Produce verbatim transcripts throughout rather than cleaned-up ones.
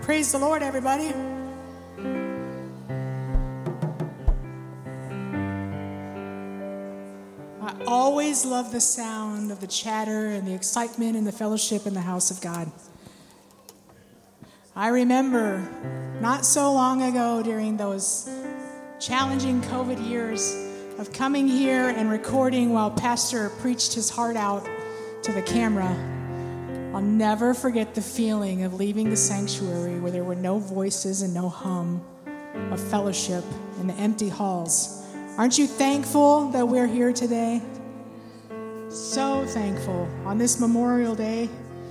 Praise the Lord, everybody. I always love the sound of the chatter and the excitement and the fellowship in the house of God. I remember not so long ago during those challenging COVID years of coming here and recording while Pastor preached his heart out to the camera. I'll never forget the feeling of leaving the sanctuary where there were no voices and no hum of fellowship in the empty halls. Aren't you thankful that we're here today? So thankful. On this Memorial Day,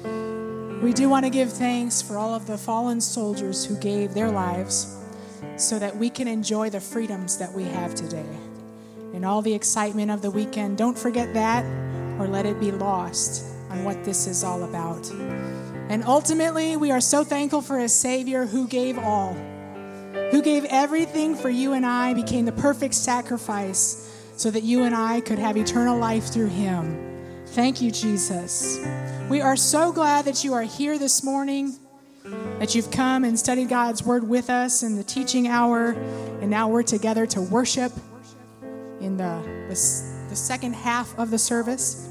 we do want to give thanks for all of the fallen soldiers who gave their lives so that we can enjoy the freedoms that we have today. And all the excitement of the weekend, don't forget that or let it be lost on what this is all about. And ultimately, we are so thankful for a Savior who gave all, who gave everything for you and I, became the perfect sacrifice so that you and I could have eternal life through him. Thank you, Jesus. We are so glad that you are here this morning, that you've come and studied God's word with us in the teaching hour, and now we're together to worship in the, the, the second half of the service.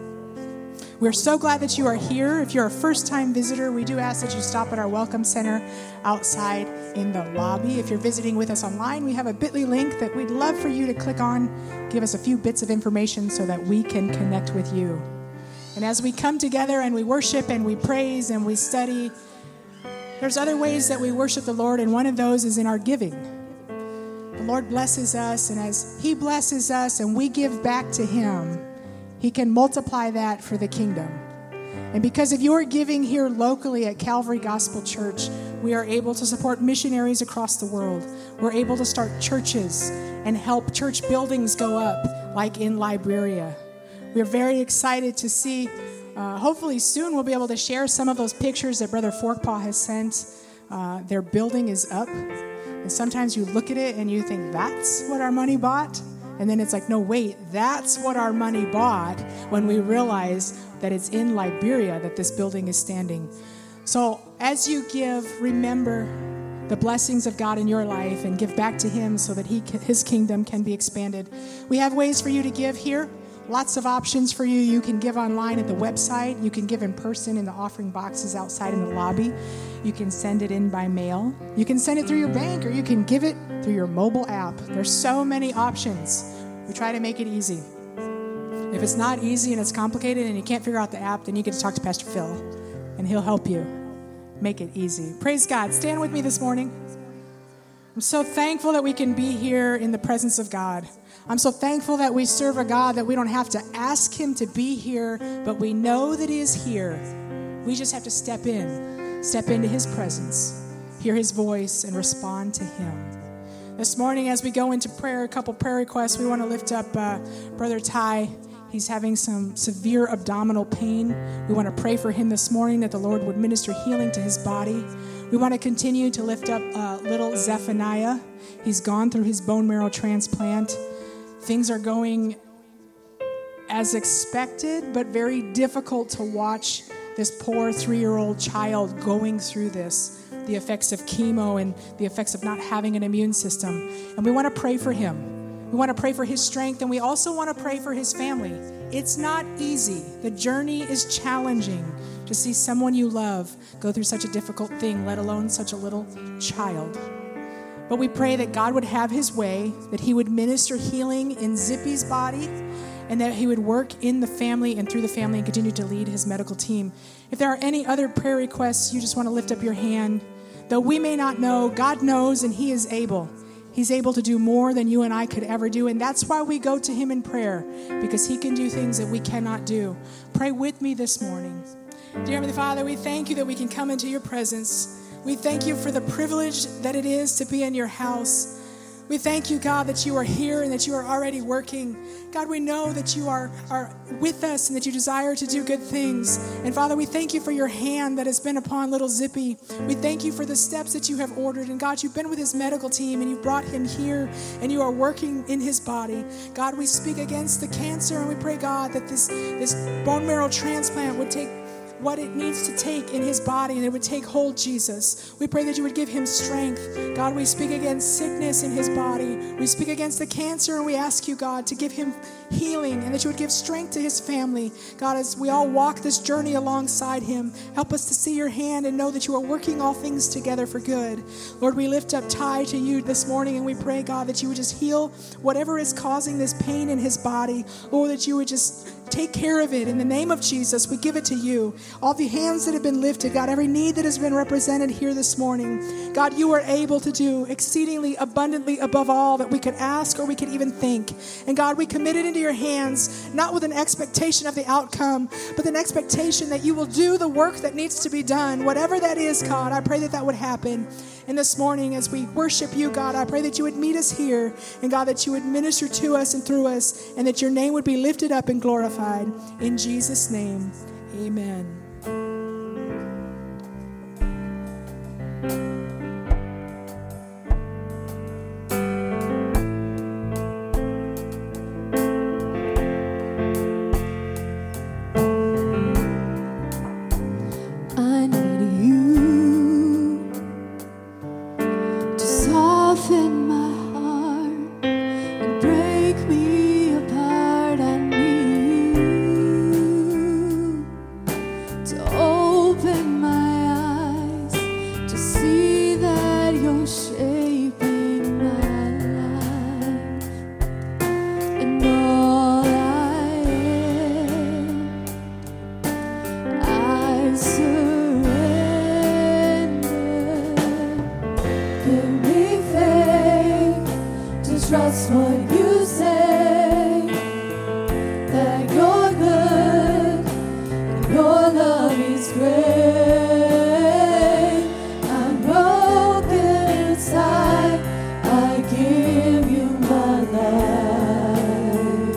We're so glad that you are here. If you're a first-time visitor, we do ask that you stop at our Welcome Center outside in the lobby. If you're visiting with us online, we have a bit dot l y link that we'd love for you to click on, give us a few bits of information so that we can connect with you. And as we come together and we worship and we praise and we study, there's other ways that we worship the Lord, and one of those is in our giving. The Lord blesses us, and as he blesses us and we give back to him, he can multiply that for the kingdom. And because of your giving here locally at Calvary Gospel Church, we are able to support missionaries across the world. We're able to start churches and help church buildings go up, like in Liberia. We're very excited to see, uh, hopefully soon we'll be able to share some of those pictures that Brother Forkpaw has sent. Uh, their building is up. And sometimes you look at it and you think, that's what our money bought? And then it's like, no, wait, that's what our money bought, when we realize that it's in Liberia that this building is standing. So as you give, remember the blessings of God in your life and give back to him so that he can, his kingdom can be expanded. We have ways for you to give here. Lots of options for you. You can give online at the website. You can give in person in the offering boxes outside in the lobby. You can send it in by mail. You can send it through your bank, or you can give it through your mobile app. There's so many options. We try to make it easy. If it's not easy and it's complicated and you can't figure out the app, then you get to talk to Pastor Phil, and he'll help you make it easy. Praise God. Stand with me this morning. I'm so thankful that we can be here in the presence of God. I'm so thankful that we serve a God that we don't have to ask him to be here, but we know that he is here. We just have to step in, step into his presence, hear his voice, and respond to him. This morning, as we go into prayer, a couple prayer requests, we want to lift up uh, Brother Ty. He's having some severe abdominal pain. We want to pray for him this morning that the Lord would minister healing to his body. We want to continue to lift up uh, little Zephaniah. He's gone through his bone marrow transplant. Things are going as expected, but very difficult to watch this poor three-year-old child going through this, the effects of chemo and the effects of not having an immune system. And we want to pray for him. We want to pray for his strength, and we also want to pray for his family. It's not easy. The journey is challenging to see someone you love go through such a difficult thing, let alone such a little child. But we pray that God would have his way, that he would minister healing in Zippy's body, and that he would work in the family and through the family and continue to lead his medical team. If there are any other prayer requests, you just want to lift up your hand. Though we may not know, God knows, and he is able. He's able to do more than you and I could ever do, and that's why we go to him in prayer, because he can do things that we cannot do. Pray with me this morning. Dear Heavenly Father, we thank you that we can come into your presence. We thank you for the privilege that it is to be in your house. We thank you, God, that you are here and that you are already working. God, we know that you are, are with us and that you desire to do good things. And Father, we thank you for your hand that has been upon little Zippy. We thank you for the steps that you have ordered. And God, you've been with his medical team and you brought him here and you are working in his body. God, we speak against the cancer and we pray, God, that this, this bone marrow transplant would take what it needs to take in his body, and it would take hold, Jesus. We pray that you would give him strength. God, we speak against sickness in his body. We speak against the cancer, and we ask you, God, to give him healing, and that you would give strength to his family. God, as we all walk this journey alongside him, help us to see your hand and know that you are working all things together for good. Lord, we lift up Ty to you this morning, and we pray, God, that you would just heal whatever is causing this pain in his body. Lord, that you would just take care of it. In the name of Jesus, we give it to you. All the hands that have been lifted, God, every need that has been represented here this morning, God, you are able to do exceedingly abundantly above all that we could ask or we could even think. And God, we commit it into your hands, not with an expectation of the outcome, but an expectation that you will do the work that needs to be done. Whatever that is, God, I pray that that would happen. And this morning, as we worship you, God, I pray that you would meet us here, and God, that you would minister to us and through us, and that your name would be lifted up and glorified. In Jesus' name, amen. Trust what you say, that you're good, and your love is great. I'm broken inside, I give you my life.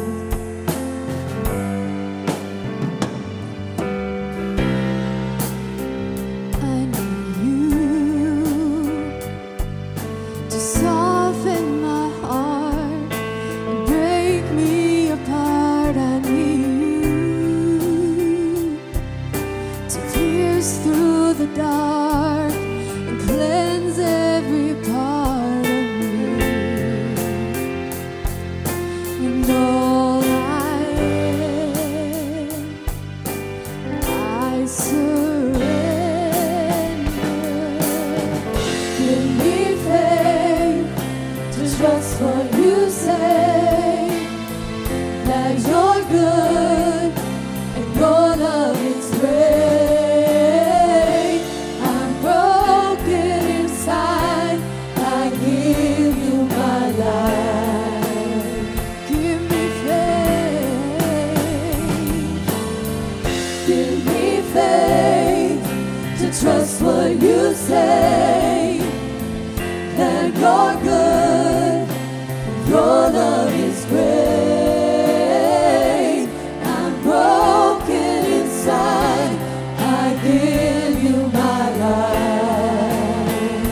I need you to soften my heart and break me apart. I need you to pierce through the dark and cleanse every part of me. And all I am, I surrender. Give me faith to trust what you say, that you're good and your love is great. I'm broken inside, I give you my life. Give me faith, give me faith to trust what you say, that you're good, your love is great. I'm broken inside, I give you my life.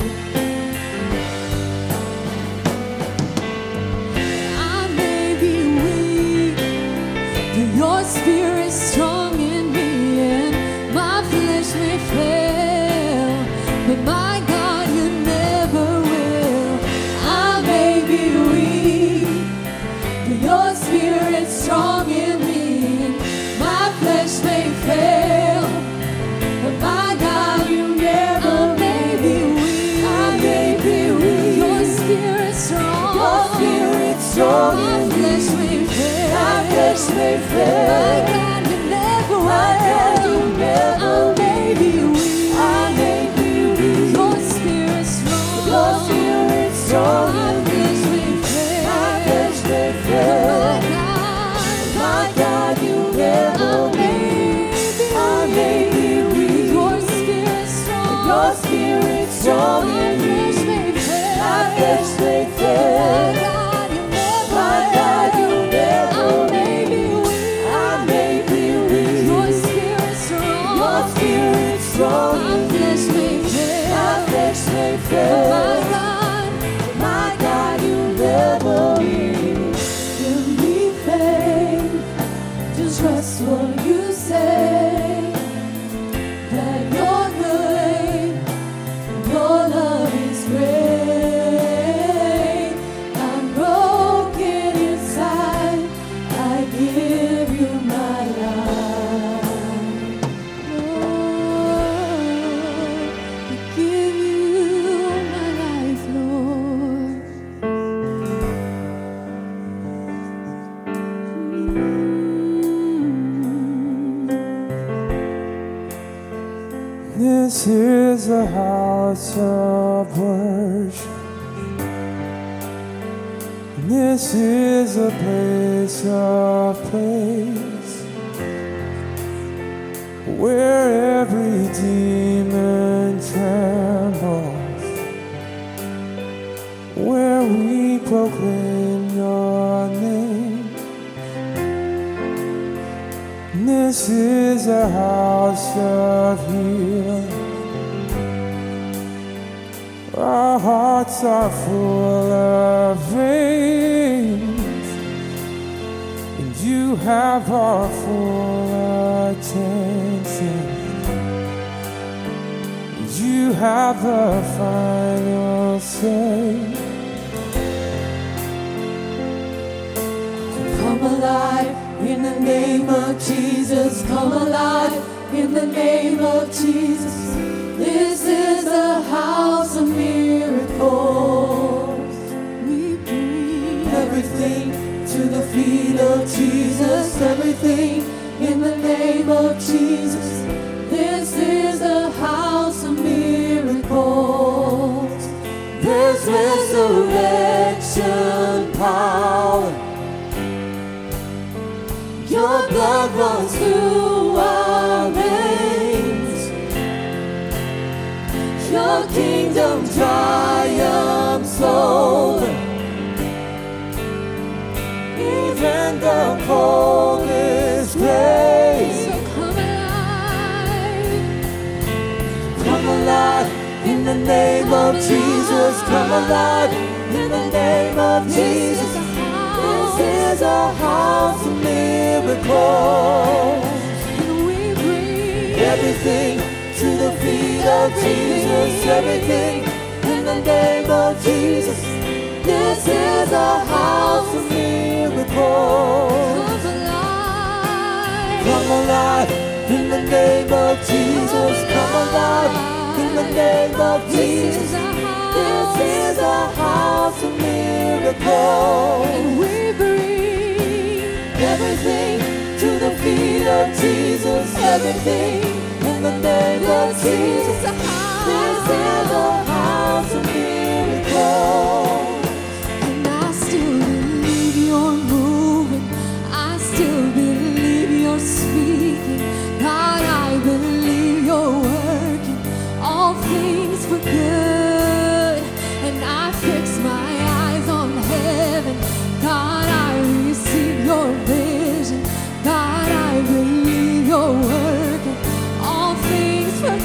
I may be weak, but your spirit's strong in me, and my flesh may fail, but my God, you never will. I may be weak, but your spirit's strong in me, and my flesh may fail, but my God, you never will. I may be weak, I may be weak, your spirit's strong, your spirit's strong in me, my flesh may fail, my flesh may fail, my God, you never will. My God, you never will. I may be weak, I may be weak, your spirit's strong, your spirit's strong in me, my flesh may fail, my God, my God, you never will. I may be weak, your spirit's strong, your spirit's strong in me, my flesh may fail, my God, you never, my God, you never. I may be weak, I may be weak, your spirit's strong, your spirit's strong, my flesh may fail, my flesh may fail, my God, my God, you never will. Give me faith to trust what you say, This is a house of worship. This is a place of praise, where every demon trembles, where we proclaim your name. This is a house of healing. Our hearts are full of veins, and you have our full attention. You have the final say. Come alive in the name of Jesus. Come alive in the name of Jesus. This is a house of miracles. We bring everything to the feet of Jesus. Everything in the name of Jesus. This is a house of miracles. There's resurrection power. Your blood runs through our veins. Your kingdom triumphs over even the coldest grave. So come alive. Come alive in the name of Jesus. Come alive in the name of Jesus. This is a house of miracles. And we bring everything to the feet of Jesus. Everything in the name of Jesus. This is a house of miracles. Come alive. Come alive in the name of Jesus. Come alive in the name of Jesus. This is a house of miracles. And we bring everything to the feet of Jesus. Everything in the name of Jesus. This is a house of miracles. And I still believe you're moving. I still believe you're speaking. God, I believe you're working all things for good. And I fix my eyes on heaven. God, I receive your vision. God, I believe you're working all things for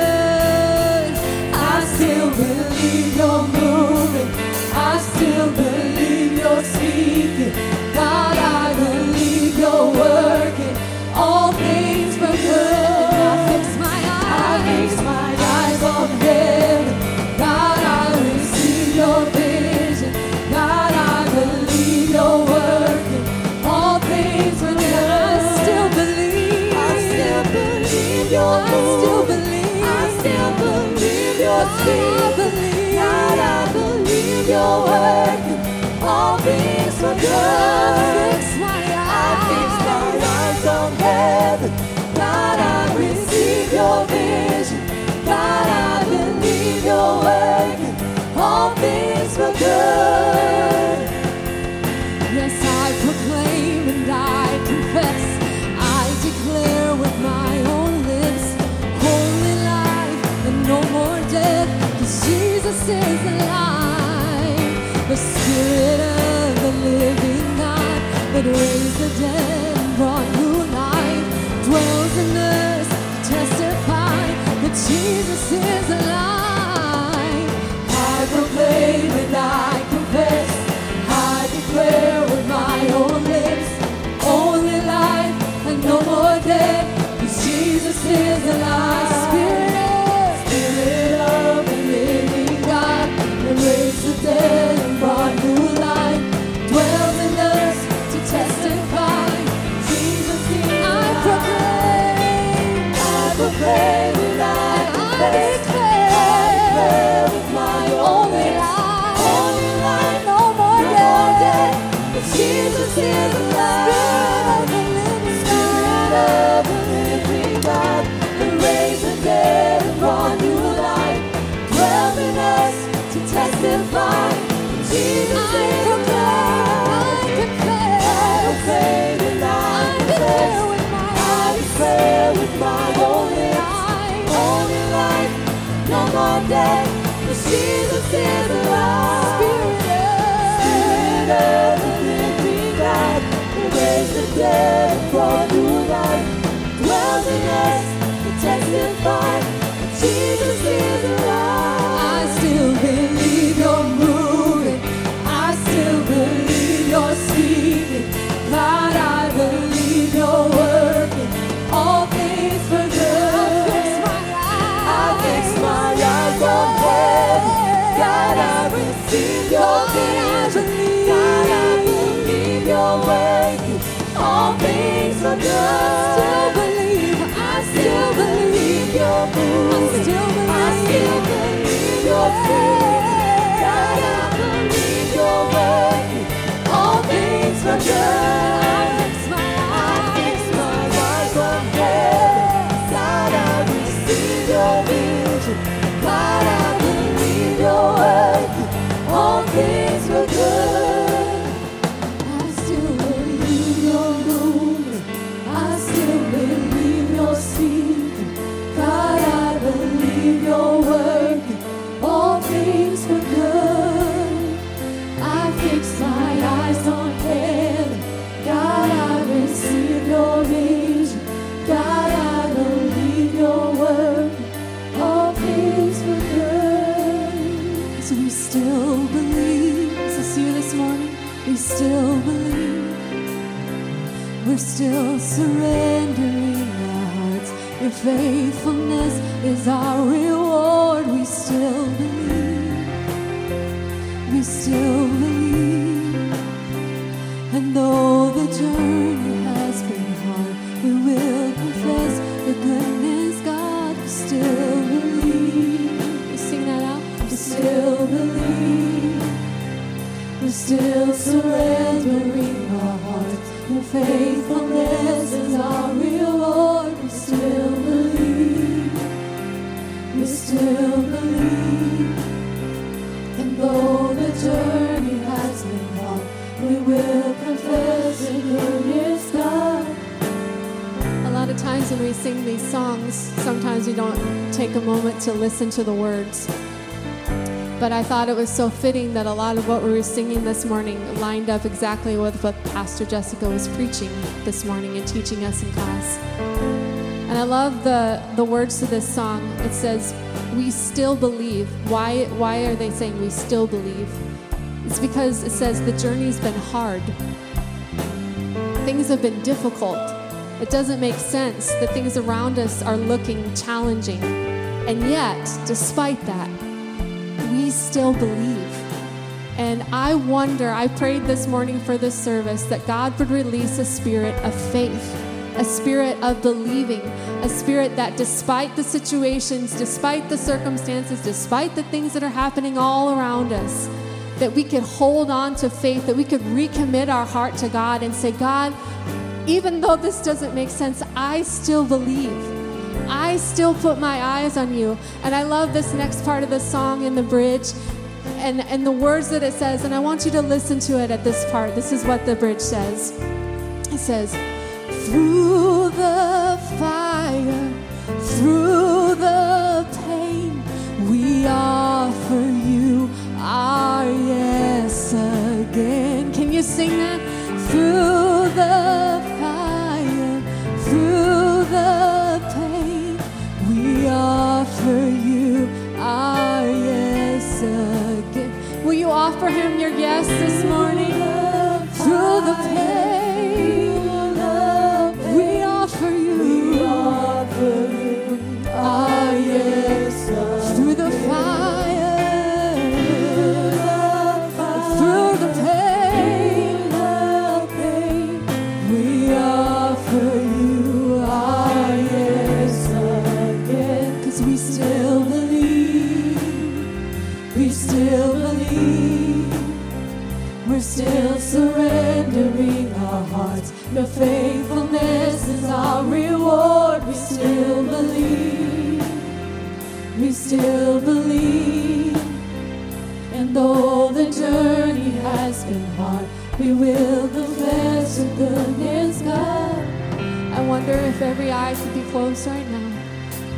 good. I still believe you're moving. I still believe you're speaking. God, I believe you're working all things for good. I fix my eyes. I fix my eyes on heaven. God, I receive your vision. God, I believe you're working all things for good. I still believe. I still believe you're moving. I still believe. I still believe you're speaking. God, I believe you're working all things for good. I fix my eyes. I fix my eyes on heaven. God, I receive your vision. God, I believe you're working all things for good. Yes, I proclaim and I confess. I declare with my own lips, holy life and no more death, 'cause Jesus is alive. The Spirit of the living God that raised the dead and brought new life dwells in us to testify that Jesus is alive. I proclaim and I confess. I declare with my own lips, only life and no more death, 'cause Jesus is alive. Spirit, Spirit of the living God, that raised the dead and brought new life, dwells in us to testify. Jesus is alive. I proclaim, I proclaim and I confess. I declare with my own lips, only life, no more death, but Jesus is alive. Spirit of the living God, that raised the dead. one day, 'cause Jesus is alive. Spirit of the living God, who raised the dead and brought new life, dwells in us to testify that Jesus is alive. I still believe you're moving. I still believe you're speaking. God, I believe you're working all things for good. I fix my eyes on heaven. God, I receive your vision. God, I believe you're working all things for good. I still believe. I still believe you're moving. I still believe you're feeling. God, I believe you're working all things for good. I fix my eyes on heaven. God, I receive your vision. God, I believe you're working all things for good. I still believe you're moving. I still believe you're speaking. God, I believe you're working all things for good. I fix my eyes on heaven. God, I receive your vision. God, I believe you're working all things for good. So we still believe. Is this you this morning? We still believe. We're still surrendering our hearts. Your faithfulness is our reward. We still believe. We still believe. And though the journey has been hard, we will confess your goodness, God. We still believe. We sing that out. We still believe. We're still surrendering our hearts. Your faithfulness is our reward. We still believe. We still believe. And though the journey has been hard, we will confess your goodness, God. A lot of times when we sing these songs, sometimes we don't take a moment to listen to the words. But I thought it was so fitting that a lot of what we were singing this morning lined up exactly with what Pastor Jessica was preaching this morning and teaching us in class. And I love the, the words to this song. It says, we still believe. Why, why are they saying we still believe? It's because it says the journey's been hard. Things have been difficult. It doesn't make sense. The things around us are looking challenging. And yet, despite that, we still believe. And I wonder, I prayed this morning for this service that God would release a spirit of faith, a spirit of believing, a spirit that despite the situations, despite the circumstances, despite the things that are happening all around us, that we could hold on to faith, that we could recommit our heart to God and say, God, even though this doesn't make sense, I still believe. I still put my eyes on you. And I love this next part of the song in the bridge and, and the words that it says, and I want you to listen to it at this part. This is what the bridge says. It says, through the fire, through the pain, we offer you our yes again. Can you sing that? Through the fire, through the pain, we offer you our yes again. Will you offer him your yes this morning? Through the pain, we offer you, we offer you our yes again. Through the fire, through the pain, we offer you our yes again. 'Cause we still believe, we still believe. We're still surrendering our hearts. Your faithfulness is our reward. We still believe, we still believe. And though the journey has been hard, we will confess your goodness, God. I wonder if every eye could be closed right now.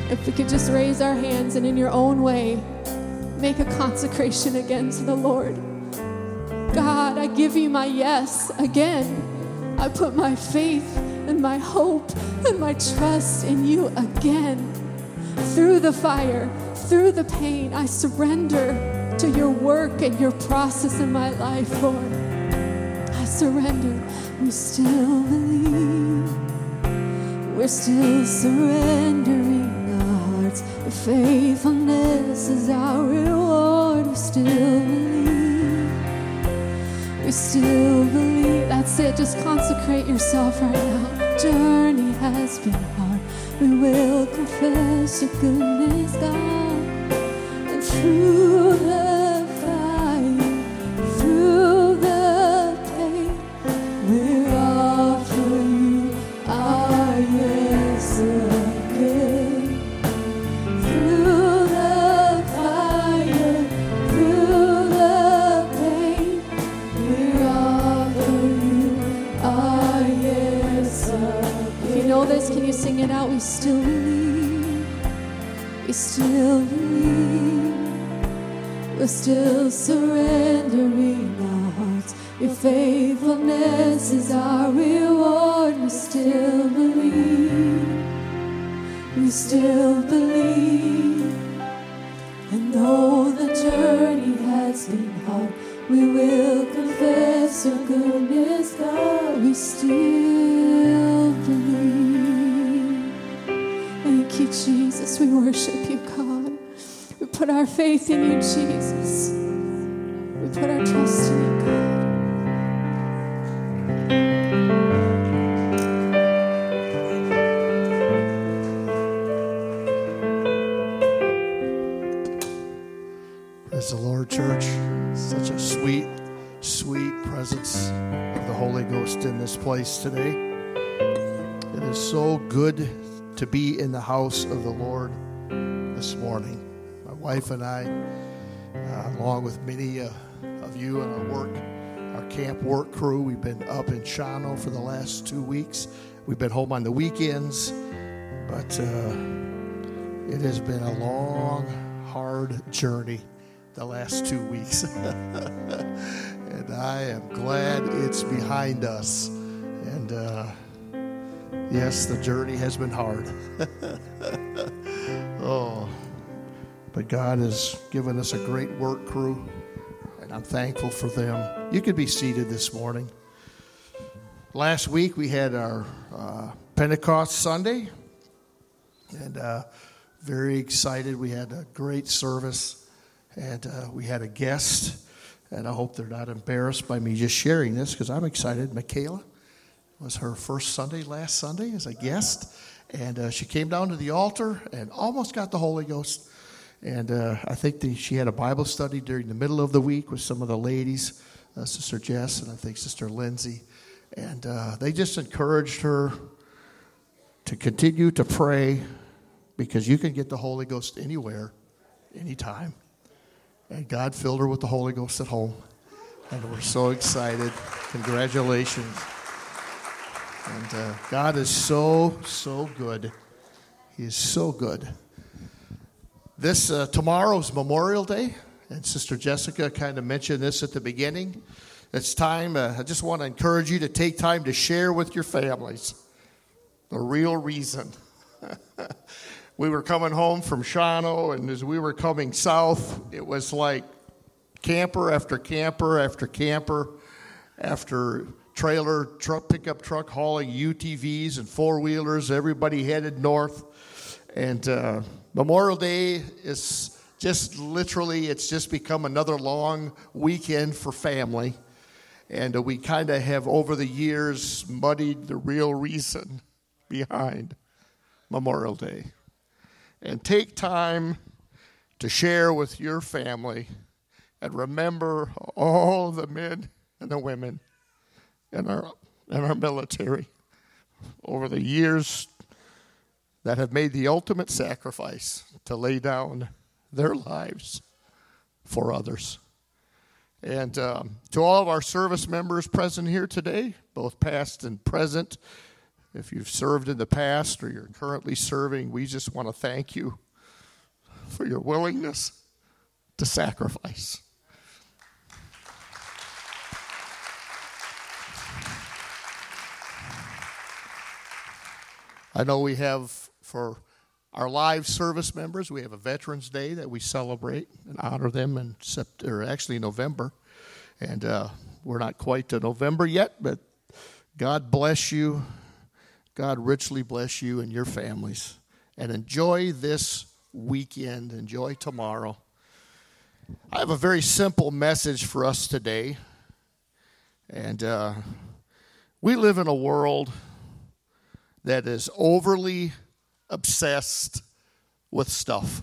If we could just raise our hands and in your own way, make a consecration again to the Lord. God, I give you my yes again. I put my faith and my hope and my trust in you again. Through the fire, through the pain, I surrender to your work and your process in my life, Lord. I surrender. We still believe. We're still surrendering our hearts. Your faithfulness is our reward. We still believe. We still believe. That's it. Just consecrate yourself right now. Journey has been hard. We will confess your goodness, God. And through the fire, through the pain, we offer you our yes again. Through the fire, through the pain, we offer you our yes again. If you know this, can you sing it out? We still believe. We still believe. We're still surrendering our hearts. Your faithfulness is our reward. We still believe. We still believe. And though the journey has been hard, we will confess your goodness, God. We still believe. Thank you, Jesus. We worship you, God. We put our faith in you, Jesus. We put our trust in you, God. Praise the Lord, church. Such a sweet, sweet presence of the Holy Ghost in this place today. It is so good to be in the house of the Lord this morning. My wife and I, uh, along with many uh, of you in our work, our camp work crew, we've been up in Shawano for the last two weeks. We've been home on the weekends, but uh, it has been a long, hard journey the last two weeks. And I am glad it's behind us. And uh, yes, the journey has been hard. Oh, but God has given us a great work crew, and I'm thankful for them. You could be seated this morning. Last week we had our uh, Pentecost Sunday, and uh, very excited. We had a great service, and uh, we had a guest, and I hope they're not embarrassed by me just sharing this because I'm excited. Michaela was her first Sunday last Sunday as a guest, and uh, she came down to the altar and almost got the Holy Ghost. And uh, I think the, she had a Bible study during the middle of the week with some of the ladies, uh, Sister Jess and I think Sister Lindsay. And uh, they just encouraged her to continue to pray because you can get the Holy Ghost anywhere, anytime. And God filled her with the Holy Ghost at home. And we're so excited. Congratulations. And uh, God is so, so good. He is so good. This uh, tomorrow's Memorial Day, and Sister Jessica kind of mentioned this at the beginning. It's time, uh, I just want to encourage you to take time to share with your families the real reason. We were coming home from Shawano, and as we were coming south, it was like camper after camper after camper after trailer, truck, pickup truck hauling U T Vs and four-wheelers. Everybody headed north. And uh, Memorial Day is just literally, it's just become another long weekend for family. And uh, we kind of have, over the years, muddied the real reason behind Memorial Day. And take time to share with your family and remember all the men and the women in our, in our military over the years that have made the ultimate sacrifice to lay down their lives for others. And um, to all of our service members present here today, both past and present, if you've served in the past or you're currently serving, we just want to thank you for your willingness to sacrifice. I know we have, for our live service members, we have a Veterans Day that we celebrate and honor them in September, or actually November. And uh, we're not quite to November yet, but God bless you. God richly bless you and your families. And enjoy this weekend. Enjoy tomorrow. I have a very simple message for us today. And uh, we live in a world that is overly obsessed with stuff.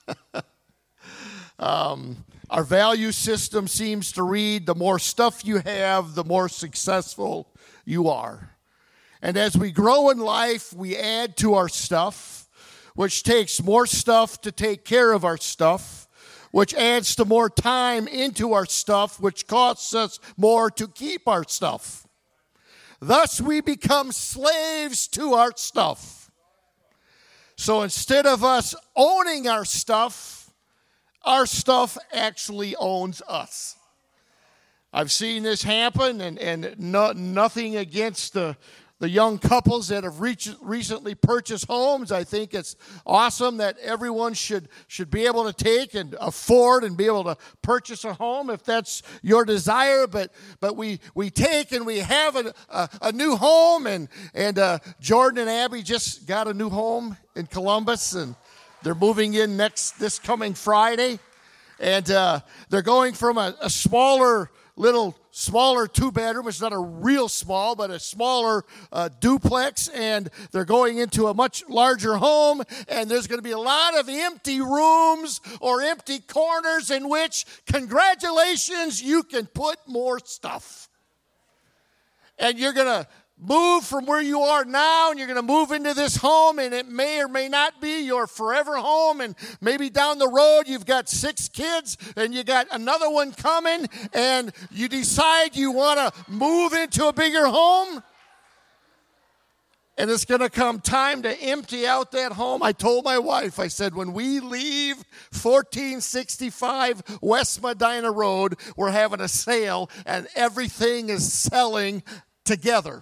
um, our value system seems to read, the more stuff you have, the more successful you are. And as we grow in life, we add to our stuff, which takes more stuff to take care of our stuff, which adds to more time into our stuff, which costs us more to keep our stuff. Thus, we become slaves to our stuff. So instead of us owning our stuff, our stuff actually owns us. I've seen this happen, and, and no, nothing against the, the young couples that have reach, recently purchased homes. I think it's awesome that everyone should, should be able to take and afford and be able to purchase a home if that's your desire. But but we, we take and we have a, a, a new home, and, and uh, Jordan and Abby just got a new home in Columbus, and they're moving in next this coming Friday. And uh, they're going from a, a smaller little smaller two-bedroom. It's not a real small, but a smaller uh, duplex, and they're going into a much larger home, and there's going to be a lot of empty rooms or empty corners in which, congratulations, you can put more stuff. And you're going to move from where you are now, and you're going to move into this home, and it may or may not be your forever home. And maybe down the road you've got six kids and you got another one coming, and you decide you want to move into a bigger home, and it's going to come time to empty out that home. I told my wife, I said, when we leave fourteen sixty-five West Medina Road, we're having a sale and everything is selling together.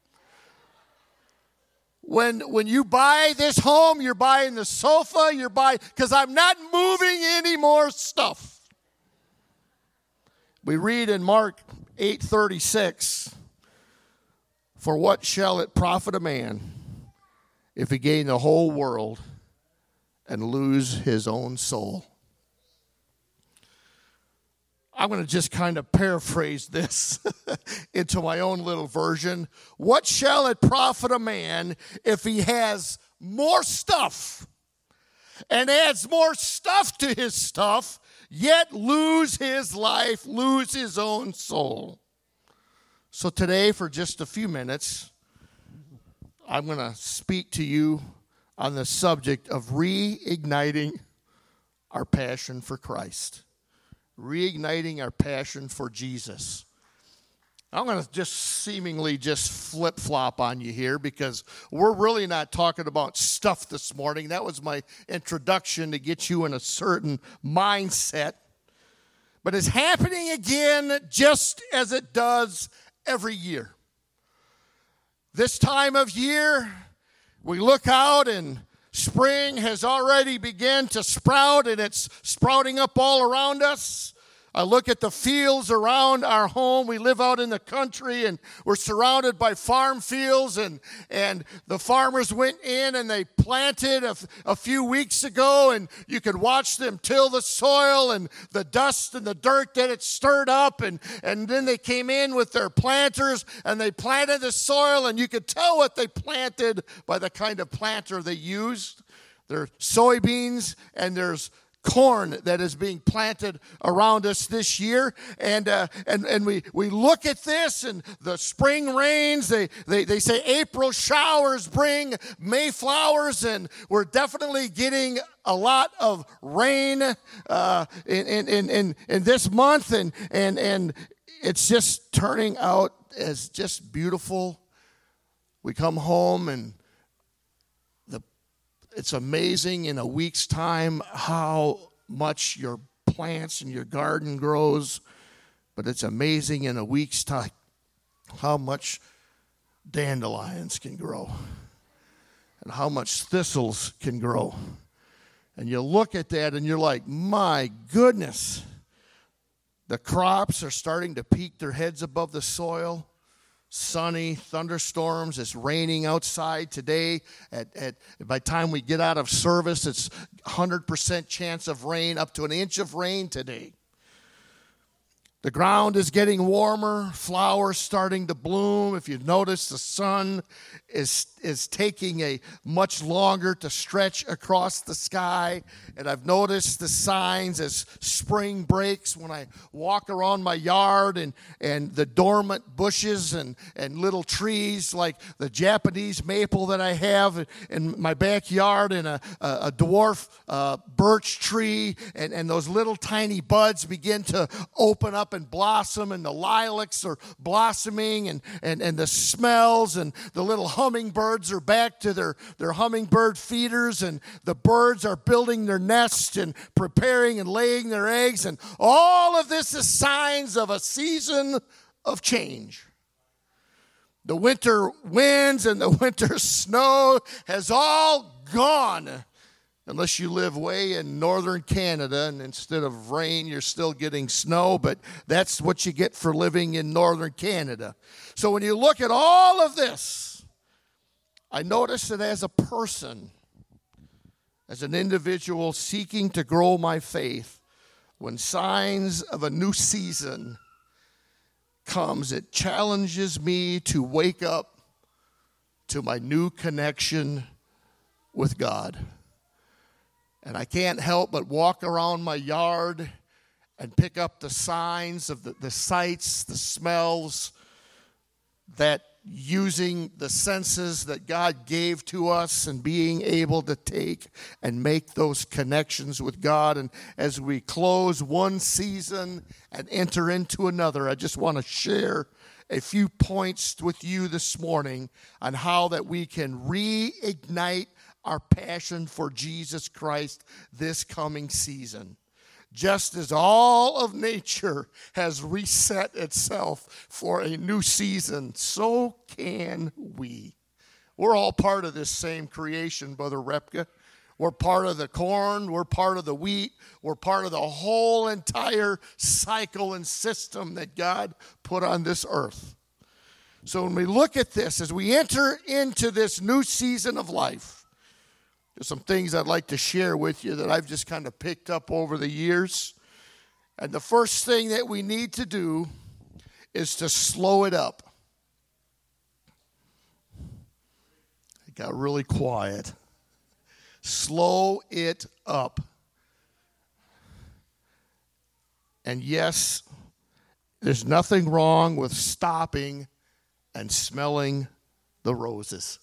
When when you buy this home, you're buying the sofa, you're buying, because I'm not moving any more stuff. We read in Mark eight thirty-six, for what shall it profit a man if he gain the whole world and lose his own soul? I'm going to just kind of paraphrase this into my own little version. What shall it profit a man if he has more stuff and adds more stuff to his stuff, yet lose his life, lose his own soul? So today, for just a few minutes, I'm going to speak to you on the subject of reigniting our passion for Christ. Reigniting our passion for Jesus. I'm going to just seemingly just flip-flop on you here, because we're really not talking about stuff this morning. That was my introduction to get you in a certain mindset. But it's happening again just as it does every year. This time of year, we look out and spring has already begun to sprout, and it's sprouting up all around us. I look at the fields around our home. We live out in the country, and we're surrounded by farm fields, and, and the farmers went in and they planted a, a few weeks ago, and you could watch them till the soil and the dust and the dirt that it stirred up, and, and then they came in with their planters and they planted the soil, and you could tell what they planted by the kind of planter they used. There are soybeans and there's corn that is being planted around us this year, and uh, and and we we look at this, and the spring rains, they they they say April showers bring May flowers, and we're definitely getting a lot of rain uh, in, in in in this month, and and and it's just turning out as just beautiful We come home and the it's amazing in a week's time how much your plants and your garden grows, but it's amazing in a week's time how much dandelions can grow and how much thistles can grow. And you look at that and you're like, my goodness, the crops are starting to peek their heads above the soil. Sunny, thunderstorms, it's raining outside today. At, at by the time we get out of service, it's one hundred percent chance of rain, up to an inch of rain today. The ground is getting warmer, flowers starting to bloom. If you notice, the sun is, is taking a much longer to stretch across the sky. And I've noticed the signs as spring breaks when I walk around my yard and, and the dormant bushes and, and little trees like the Japanese maple that I have in my backyard and a, a, a dwarf uh, birch tree. And, and those little tiny buds begin to open up and blossom, and the lilacs are blossoming, and, and, and the smells, and the little hummingbirds are back to their, their hummingbird feeders, and the birds are building their nests and preparing and laying their eggs, and all of this is signs of a season of change. The winter winds and the winter snow has all gone. Unless you live way in northern Canada, and instead of rain, you're still getting snow, but that's what you get for living in northern Canada. So when you look at all of this, I notice that as a person, as an individual seeking to grow my faith, when signs of a new season comes, it challenges me to wake up to my new connection with God. And I can't help but walk around my yard and pick up the signs of the, the sights, the smells, that using the senses that God gave to us and being able to take and make those connections with God. And as we close one season and enter into another, I just want to share a few points with you this morning on how that we can reignite our passion for Jesus Christ this coming season. Just as all of nature has reset itself for a new season, so can we. We're all part of this same creation, Brother Repka. We're part of the corn, we're part of the wheat, we're part of the whole entire cycle and system that God put on this earth. So when we look at this, as we enter into this new season of life, there's some things I'd like to share with you that I've just kind of picked up over the years. And the first thing that we need to do is to slow it up. It got really quiet. Slow it up. And yes, there's nothing wrong with stopping and smelling the roses.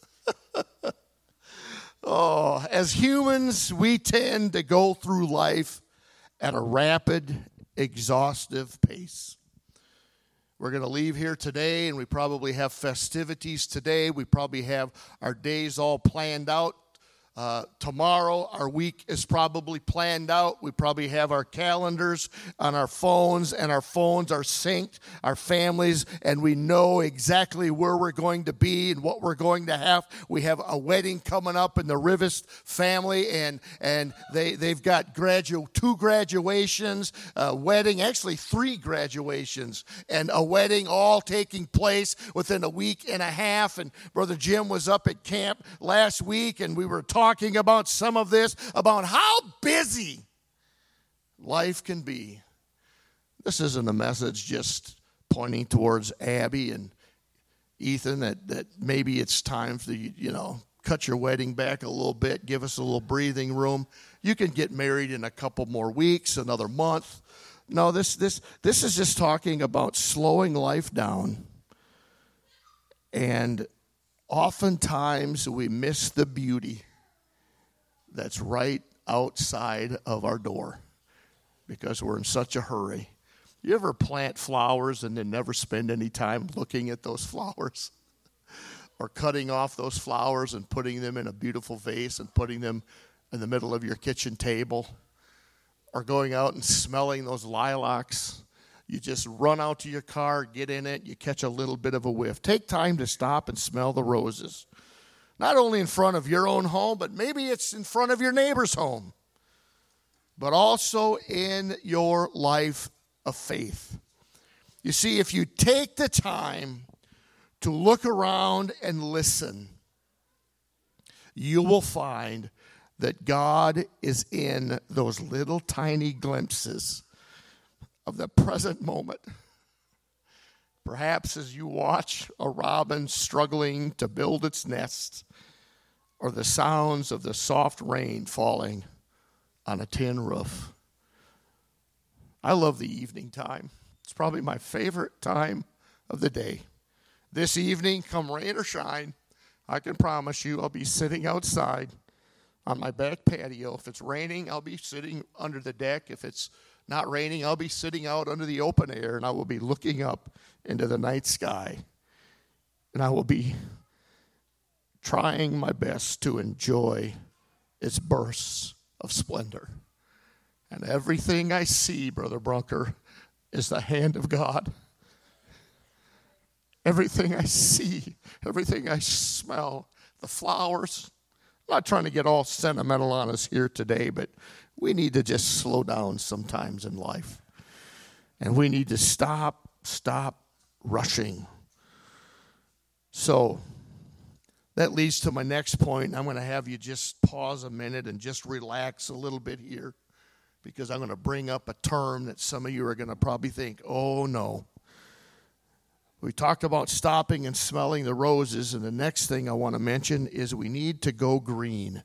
Oh, as humans, we tend to go through life at a rapid, exhaustive pace. We're going to leave here today, and we probably have festivities today. We probably have our days all planned out. Uh, tomorrow, our week is probably planned out. We probably have our calendars on our phones, and our phones are synced, our families, and we know exactly where we're going to be and what we're going to have. We have a wedding coming up in the Rivest family, and and they, they've got gradu- two graduations, a wedding, actually three graduations, and a wedding all taking place within a week and a half. And Brother Jim was up at camp last week, and we were talking talking about some of this, about how busy life can be. This isn't a message just pointing towards Abby and Ethan that, that maybe it's time for you, you know, cut your wedding back a little bit, give us a little breathing room. You can get married in a couple more weeks, another month. No, this this this is just talking about slowing life down. And oftentimes we miss the beauty that's right outside of our door because we're in such a hurry. You ever plant flowers and then never spend any time looking at those flowers? or cutting off those flowers and putting them in a beautiful vase and putting them in the middle of your kitchen table, or going out and smelling those lilacs. You just run out to your car, get in it, you catch a little bit of a whiff. Take time to stop and smell the roses. Not only in front of your own home, but maybe it's in front of your neighbor's home, but also in your life of faith. You see, if you take the time to look around and listen, you will find that God is in those little tiny glimpses of the present moment. Perhaps as you watch a robin struggling to build its nest, or the sounds of the soft rain falling on a tin roof. I love the evening time. It's probably my favorite time of the day. This evening, come rain or shine, I can promise you I'll be sitting outside on my back patio. If it's raining, I'll be sitting under the deck. If it's not raining, I'll be sitting out under the open air, and I will be looking up into the night sky. And I will be trying my best to enjoy its bursts of splendor. And everything I see, Brother Brunker, is the hand of God. Everything I see, everything I smell, the flowers. I'm not trying to get all sentimental on us here today, but we need to just slow down sometimes in life. And we need to stop, stop rushing. So that leads to my next point. I'm going to have you just pause a minute and just relax a little bit here, because I'm going to bring up a term that some of you are going to probably think, oh no. We talked about stopping and smelling the roses, and the next thing I want to mention is we need to go green.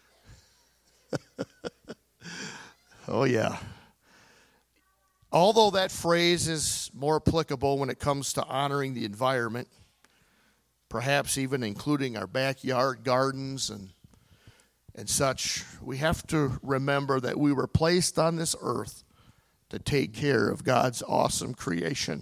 Oh yeah. Although that phrase is more applicable when it comes to honoring the environment, perhaps even including our backyard gardens and and such, we have to remember that we were placed on this earth to take care of God's awesome creation.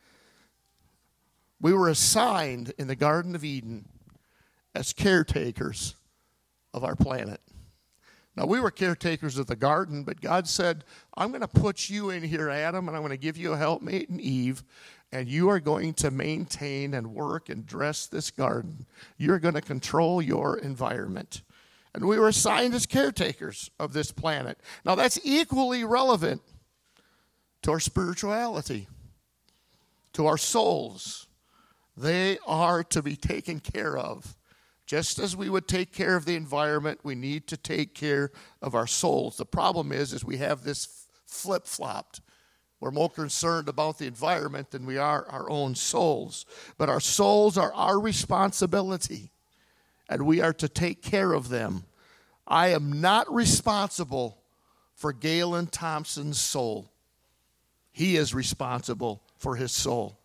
We were assigned in the Garden of Eden as caretakers of our planet. Now, we were caretakers of the garden, but God said, I'm going to put you in here, Adam, and I'm going to give you a helpmate in Eve, and you are going to maintain and work and dress this garden. You're going to control your environment. And we were assigned as caretakers of this planet. Now, that's equally relevant to our spirituality, to our souls. They are to be taken care of. Just as we would take care of the environment, we need to take care of our souls. The problem is, is we have this flip-flopped. We're more concerned about the environment than we are our own souls. But our souls are our responsibility, and we are to take care of them. I am not responsible for Galen Thompson's soul. He is responsible for his soul.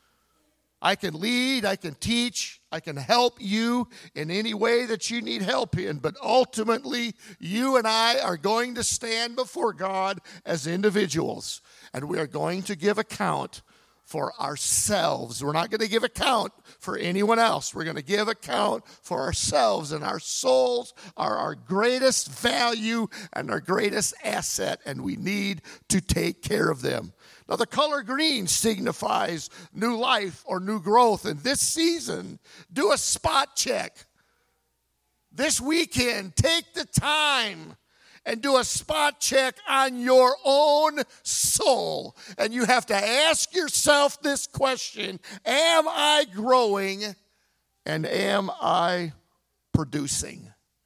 I can lead, I can teach, I can help you in any way that you need help in, but ultimately, you and I are going to stand before God as individuals, and we are going to give account for ourselves. We're not going to give account for anyone else. We're going to give account for ourselves, and our souls are our greatest value and our greatest asset, and we need to take care of them. Now, the color green signifies new life or new growth. And this season, do a spot check. This weekend, take the time and do a spot check on your own soul. And you have to ask yourself this question: am I growing and am I producing?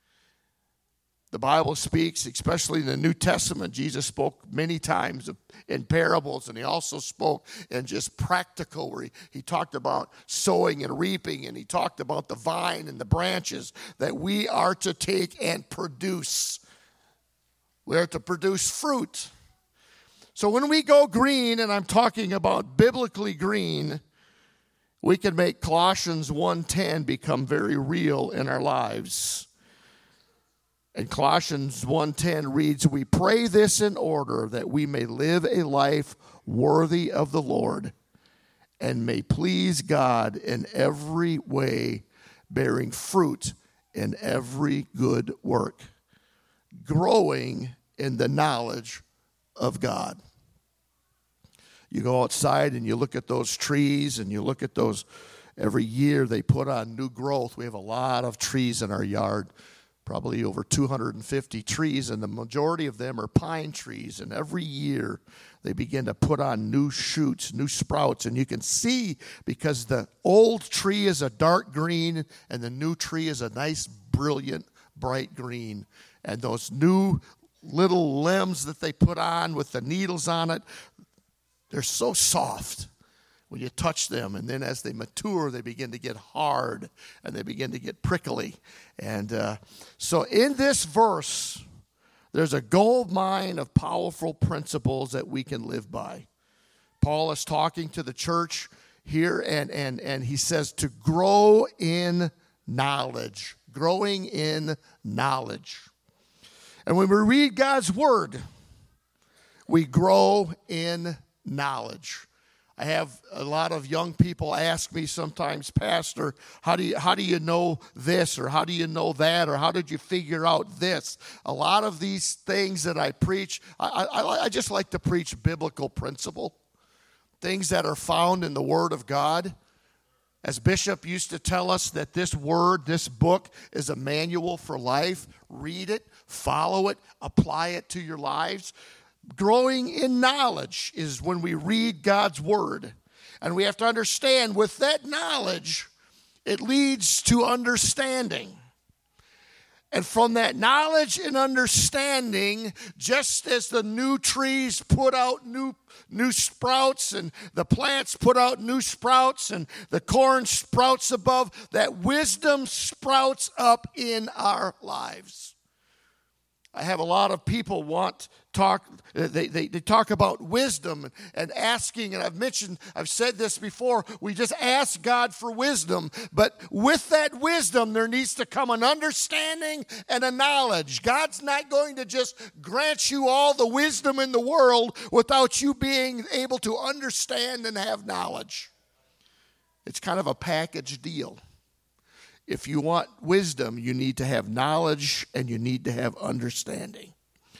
The Bible speaks, especially in the New Testament, Jesus spoke many times in parables, and he also spoke in just practical, where he, he talked about sowing and reaping, and he talked about the vine and the branches that we are to take and produce. We are to produce fruit. So when we go green, and I'm talking about biblically green, we can make Colossians one ten become very real in our lives. And Colossians one ten reads, we pray this in order that we may live a life worthy of the Lord and may please God in every way, bearing fruit in every good work, growing in the knowledge of God. You go outside and you look at those trees and you look at those, every year they put on new growth. We have a lot of trees in our yard, probably over two hundred fifty trees, and the majority of them are pine trees. And every year they begin to put on new shoots, new sprouts. And you can see, because the old tree is a dark green and the new tree is a nice, brilliant, bright green. And those new little limbs that they put on with the needles on it, they're so soft when you touch them. And then as they mature, they begin to get hard and they begin to get prickly. And uh, so in this verse, there's a gold mine of powerful principles that we can live by. Paul is talking to the church here, and, and, and he says to grow in knowledge. Growing in knowledge. And when we read God's word, we grow in knowledge. I have a lot of young people ask me sometimes, Pastor, how do you how do you know this, or how do you know that, or how did you figure out this? A lot of these things that I preach, I, I, I just like to preach biblical principle, things that are found in the Word of God. As Bishop used to tell us, that this word, this book, is a manual for life. Read it, follow it, apply it to your lives. Growing in knowledge is when we read God's word. And we have to understand, with that knowledge, it leads to understanding. And from that knowledge and understanding, just as the new trees put out new, new sprouts, and the plants put out new sprouts, and the corn sprouts above, that wisdom sprouts up in our lives. I have a lot of people want talk. They, they they talk about wisdom and asking, and I've mentioned, I've said this before. We just ask God for wisdom, but with that wisdom, there needs to come an understanding and a knowledge. God's not going to just grant you all the wisdom in the world without you being able to understand and have knowledge. It's kind of a package deal. If you want wisdom, you need to have knowledge and you need to have understanding.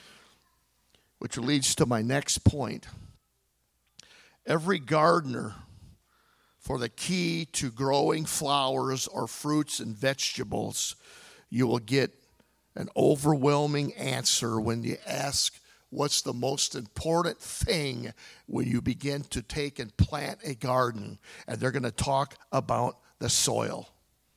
Which leads to my next point. Every gardener, for the key to growing flowers or fruits and vegetables, you will get an overwhelming answer when you ask, what's the most important thing when you begin to take and plant a garden? And they're going to talk about the soil.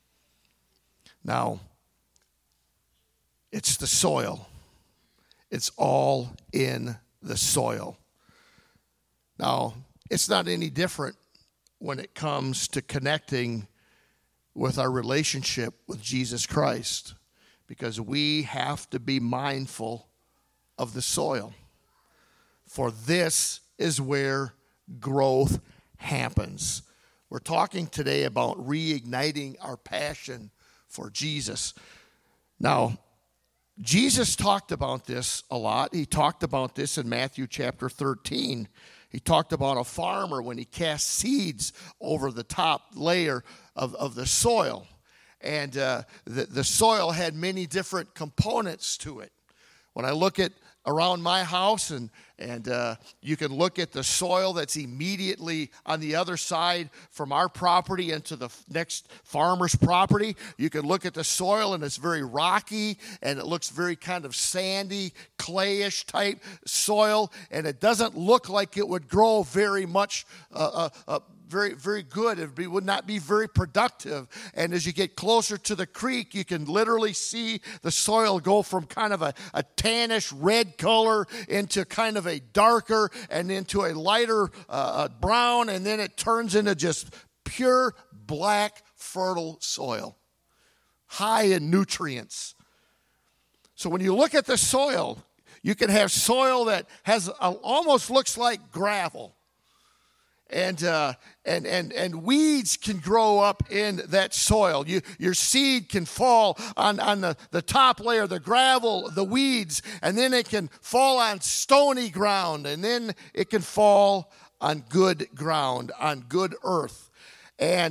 Now, it's the soil. It's all in the soil. Now, it's not any different when it comes to connecting with our relationship with Jesus Christ, because we have to be mindful of the soil. For this is where growth happens. We're talking today about reigniting our passion for Jesus. Now, Jesus talked about this a lot. He talked about this in Matthew chapter thirteen. He talked about a farmer when he cast seeds over the top layer of, of the soil. And uh, the, the soil had many different components to it. When I look at around my house, and and uh, you can look at the soil that's immediately on the other side from our property into the next farmer's property. You can look at the soil, and it's very rocky, and it looks very kind of sandy, clayish type soil, and it doesn't look like it would grow very much uh, uh, uh, very, very good. It would, be, would not be very productive. And as you get closer to the creek, you can literally see the soil go from kind of a, a tannish red color into kind of a darker and into a lighter uh, brown, and then it turns into just pure black, fertile soil, high in nutrients. So when you look at the soil, you can have soil that has a, almost looks like gravel. And uh, and and and weeds can grow up in that soil. You, your seed can fall on, on the, the top layer, the gravel, the weeds, and then it can fall on stony ground, and then it can fall on good ground, on good earth. And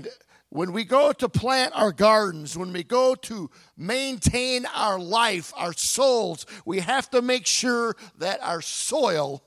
When we go to plant our gardens, when we go to maintain our life, our souls, we have to make sure that our soil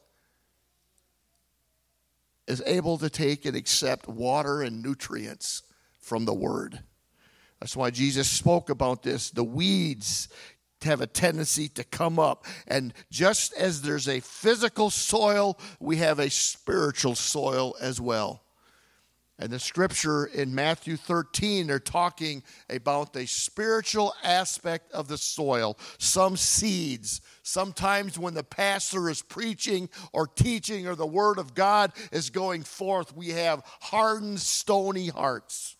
is able to take and accept water and nutrients from the Word. That's why Jesus spoke about this. The weeds have a tendency to come up. And just as there's a physical soil, we have a spiritual soil as well. And the scripture in Matthew thirteen, they're talking about the spiritual aspect of the soil. Some seeds, sometimes when the pastor is preaching or teaching or the word of God is going forth, we have hardened, stony hearts.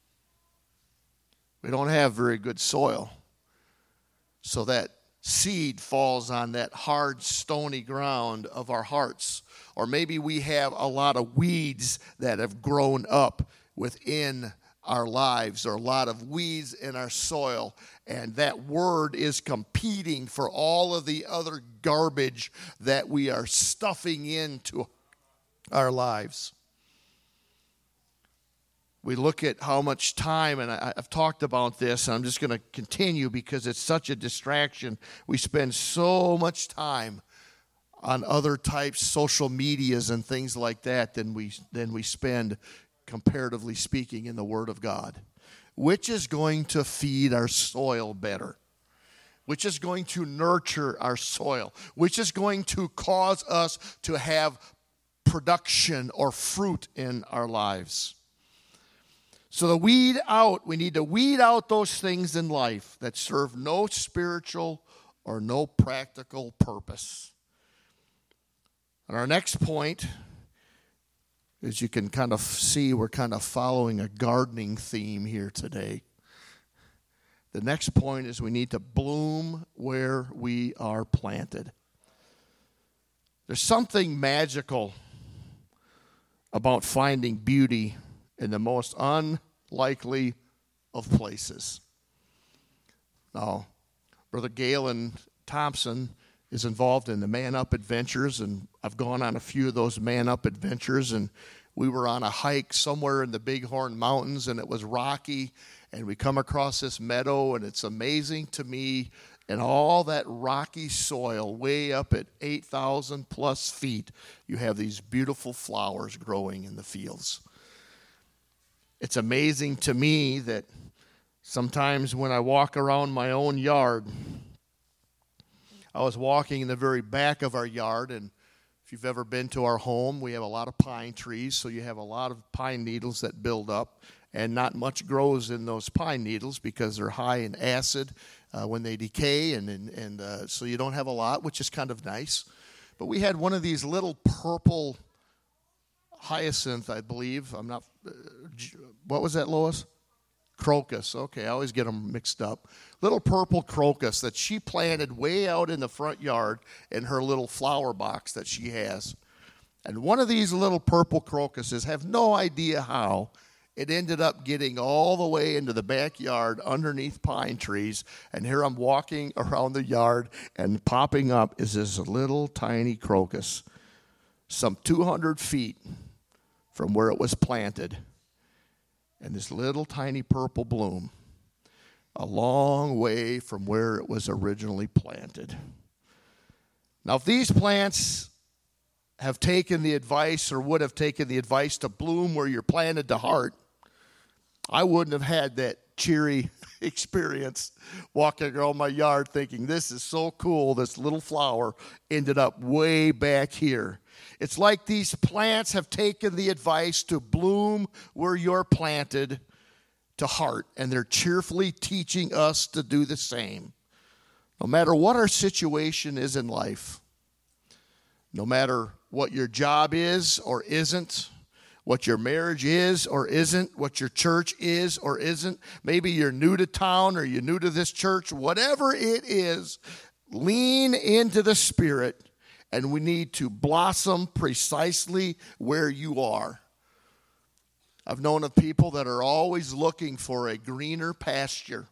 We don't have very good soil. So that seed falls on that hard, stony ground of our hearts. Or maybe we have a lot of weeds that have grown up within our lives, or a lot of weeds in our soil, and that word is competing for all of the other garbage that we are stuffing into our lives. We look at how much time, and I, I've talked about this, and I'm just going to continue because it's such a distraction. We spend so much time on other types, social medias and things like that, than we than we spend, comparatively speaking, in the Word of God. Which is going to feed our soil better? Which is going to nurture our soil? Which is going to cause us to have production or fruit in our lives? So to weed out, we need to weed out those things in life that serve no spiritual or no practical purpose. And our next point, as you can kind of see, we're kind of following a gardening theme here today. The next point is we need to bloom where we are planted. There's something magical about finding beauty in the most unlikely of places. Now, Brother Galen Thompson is involved in the Man Up Adventures, and I've gone on a few of those Man Up Adventures, and we were on a hike somewhere in the Bighorn Mountains, and it was rocky, and we come across this meadow, and it's amazing to me, and all that rocky soil, way up at eight thousand plus feet, you have these beautiful flowers growing in the fields. It's amazing to me that sometimes when I walk around my own yard, I was walking in the very back of our yard, and if you've ever been to our home, we have a lot of pine trees, so you have a lot of pine needles that build up, and not much grows in those pine needles because they're high in acid uh, when they decay, and, and, and uh, so you don't have a lot, which is kind of nice. But we had one of these little purple hyacinth, I believe. I'm not, uh, what was that, Lois? Crocus. Okay, I always get them mixed up. Little purple crocus that she planted way out in the front yard in her little flower box that she has. And one of these little purple crocuses, have no idea how, it ended up getting all the way into the backyard underneath pine trees. And here I'm walking around the yard, and popping up is this little tiny crocus, some two hundred feet from where it was planted. And this little tiny purple bloom, a long way from where it was originally planted. Now, if these plants have taken the advice, or would have taken the advice to bloom where you're planted to heart, I wouldn't have had that cheery experience walking around my yard thinking, this is so cool, this little flower ended up way back here. It's like these plants have taken the advice to bloom where you're planted to heart, and they're cheerfully teaching us to do the same. No matter what our situation is in life, no matter what your job is or isn't, what your marriage is or isn't, what your church is or isn't, maybe you're new to town or you're new to this church, whatever it is, lean into the Spirit. And we need to blossom precisely where you are. I've known of people that are always looking for a greener pasture.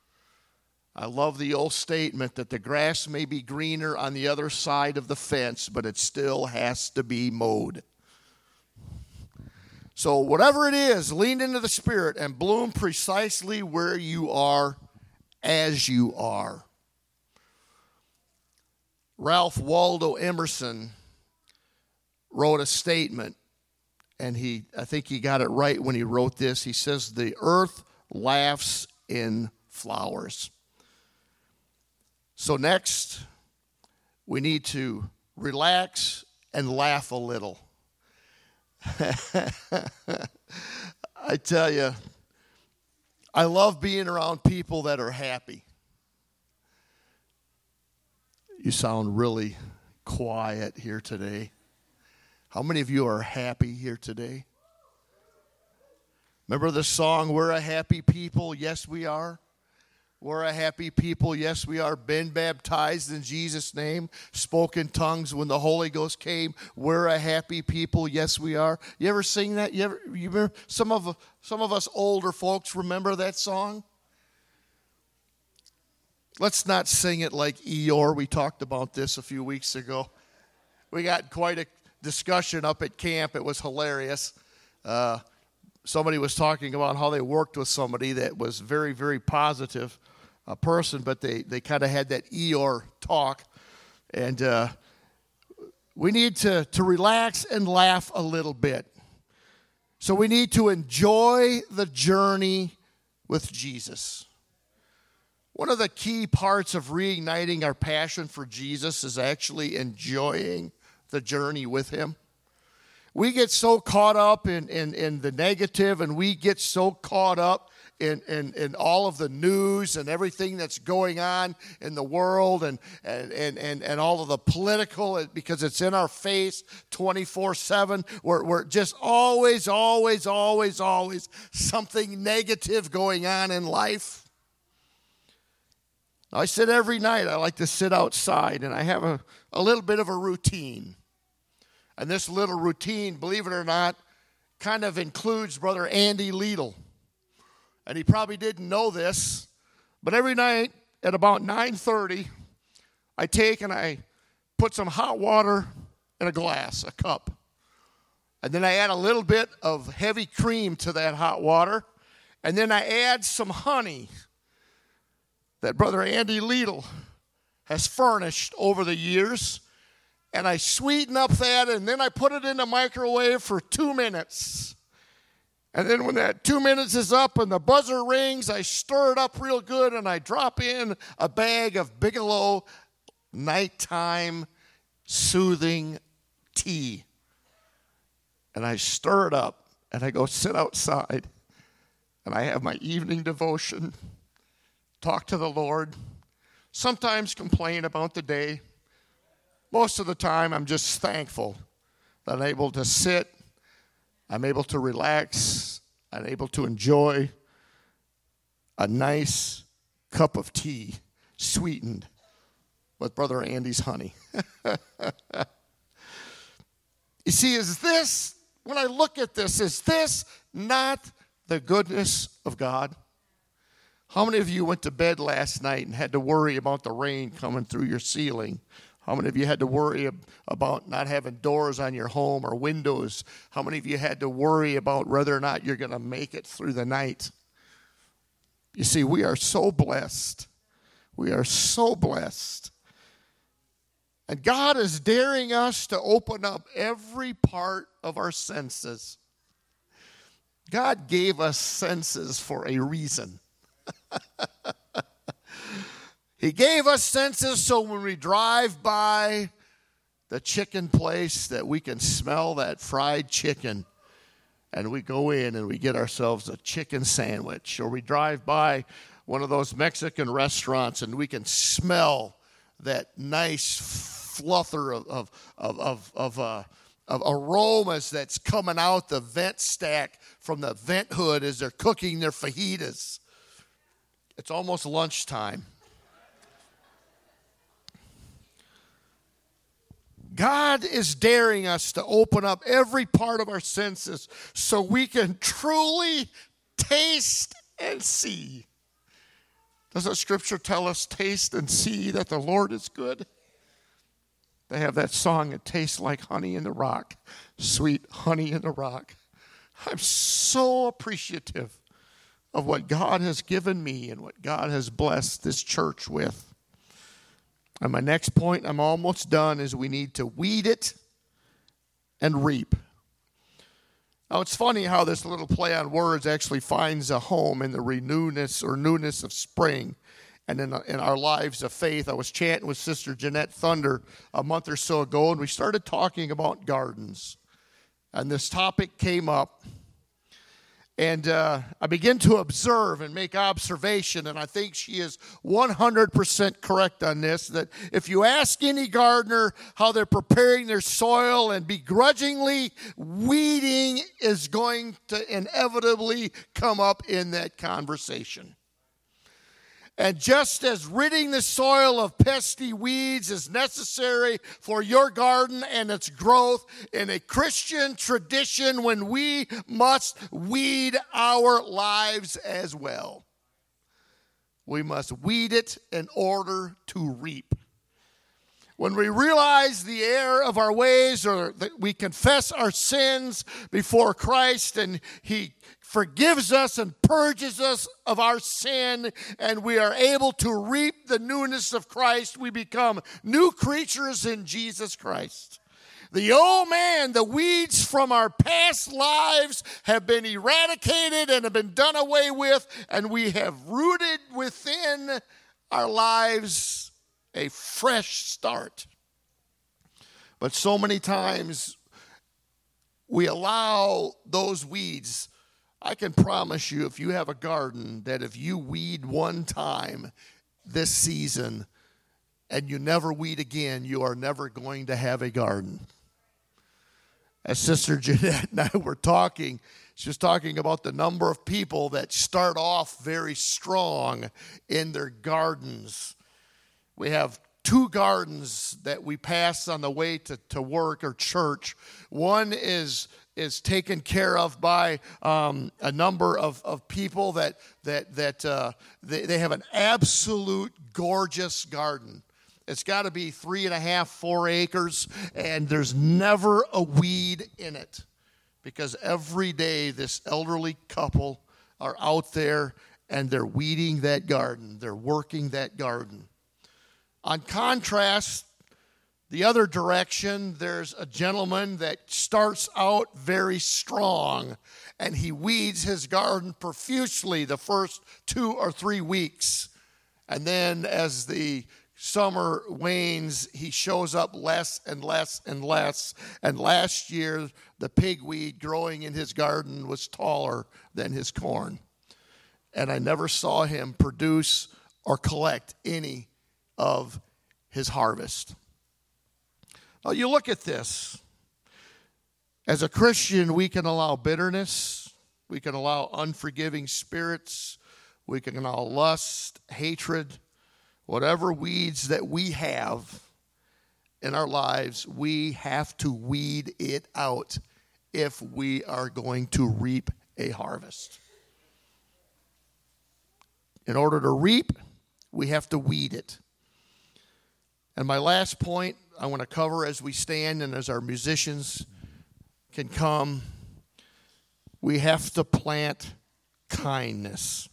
I love the old statement that the grass may be greener on the other side of the fence, but it still has to be mowed. So whatever it is, lean into the Spirit and bloom precisely where you are as you are. Ralph Waldo Emerson wrote a statement, and he I think he got it right when he wrote this. He says, "The earth laughs in flowers." So next, we need to relax and laugh a little. I tell you, I love being around people that are happy. You sound really quiet here today. How many of you are happy here today? Remember the song, "We're a happy people"? Yes, we are. We're a happy people. Yes, we are. Been baptized in Jesus' name. Spoke in tongues when the Holy Ghost came. We're a happy people. Yes, we are. You ever sing that? You ever? You remember? Some of some of us older folks remember that song. Let's not sing it like Eeyore. We talked about this a few weeks ago. We got quite a discussion up at camp. It was hilarious. Uh, somebody was talking about how they worked with somebody that was very, very positive uh, person, but they, they kind of had that Eeyore talk. And uh, we need to, to relax and laugh a little bit. So we need to enjoy the journey with Jesus. One of the key parts of reigniting our passion for Jesus is actually enjoying the journey with him. We get so caught up in, in, in the negative, and we get so caught up in, in, in all of the news and everything that's going on in the world and, and, and, and, and all of the political, because it's in our face twenty-four seven. We're, we're just always, always, always, always something negative going on in life. I sit every night. I like to sit outside, and I have a, a little bit of a routine. And this little routine, believe it or not, kind of includes Brother Andy Liedl. And he probably didn't know this, but every night at about nine thirty, I take and I put some hot water in a glass, a cup. And then I add a little bit of heavy cream to that hot water. And then I add some honey that Brother Andy Liedl has furnished over the years. And I sweeten up that, and then I put it in the microwave for two minutes. And then when that two minutes is up and the buzzer rings, I stir it up real good, and I drop in a bag of Bigelow nighttime soothing tea. And I stir it up, and I go sit outside, and I have my evening devotion, talk to the Lord, sometimes complain about the day. Most of the time, I'm just thankful that I'm able to sit, I'm able to relax, I'm able to enjoy a nice cup of tea, sweetened with Brother Andy's honey. You see, is this, when I look at this, is this not the goodness of God? How many of you went to bed last night and had to worry about the rain coming through your ceiling? How many of you had to worry about not having doors on your home or windows? How many of you had to worry about whether or not you're going to make it through the night? You see, we are so blessed. We are so blessed. And God is daring us to open up every part of our senses. God gave us senses for a reason. He gave us senses so when we drive by the chicken place that we can smell that fried chicken, and we go in and we get ourselves a chicken sandwich. Or we drive by one of those Mexican restaurants and we can smell that nice fluther of, of, of, of, of, uh, of aromas that's coming out the vent stack from the vent hood as they're cooking their fajitas. It's almost lunchtime. God is daring us to open up every part of our senses so we can truly taste and see. Doesn't Scripture tell us, taste and see that the Lord is good? They have that song, it tastes like honey in the rock, sweet honey in the rock. I'm so appreciative of what God has given me and what God has blessed this church with. And my next point, I'm almost done, is we need to weed it and reap. Now, it's funny how this little play on words actually finds a home in the renewness or newness of spring and in, in our lives of faith. I was chanting with Sister Jeanette Thunder a month or so ago, and we started talking about gardens. And this topic came up. And uh, I begin to observe and make observation, and I think she is one hundred percent correct on this, that if you ask any gardener how they're preparing their soil, and begrudgingly weeding is going to inevitably come up in that conversation. And just as ridding the soil of pesky weeds is necessary for your garden and its growth, in a Christian tradition, when we must weed our lives as well. We must weed it in order to reap. When we realize the error of our ways, or that we confess our sins before Christ, and He forgives us and purges us of our sin, and we are able to reap the newness of Christ, we become new creatures in Jesus Christ. The old man, the weeds from our past lives have been eradicated and have been done away with, and we have rooted within our lives a fresh start. But so many times we allow those weeds. I can promise you, if you have a garden, that if you weed one time this season and you never weed again, you are never going to have a garden. As Sister Jeanette and I were talking, she was talking about the number of people that start off very strong in their gardens. We have two gardens that we pass on the way to, to work or church. One is is taken care of by um, a number of, of people that that that uh, they, they have an absolute gorgeous garden. It's got to be three and a half, four acres, and there's never a weed in it, because every day this elderly couple are out there and they're weeding that garden. They're working that garden. On contrast, the other direction, there's a gentleman that starts out very strong, and he weeds his garden profusely the first two or three weeks. And then as the summer wanes, he shows up less and less and less. And last year, the pigweed growing in his garden was taller than his corn. And I never saw him produce or collect any of his harvest. Now, you look at this. As a Christian, we can allow bitterness. We can allow unforgiving spirits. We can allow lust, hatred, whatever weeds that we have in our lives. We have to weed it out if we are going to reap a harvest. In order to reap, we have to weed it. And my last point I want to cover as we stand and as our musicians can come, we have to plant kindness.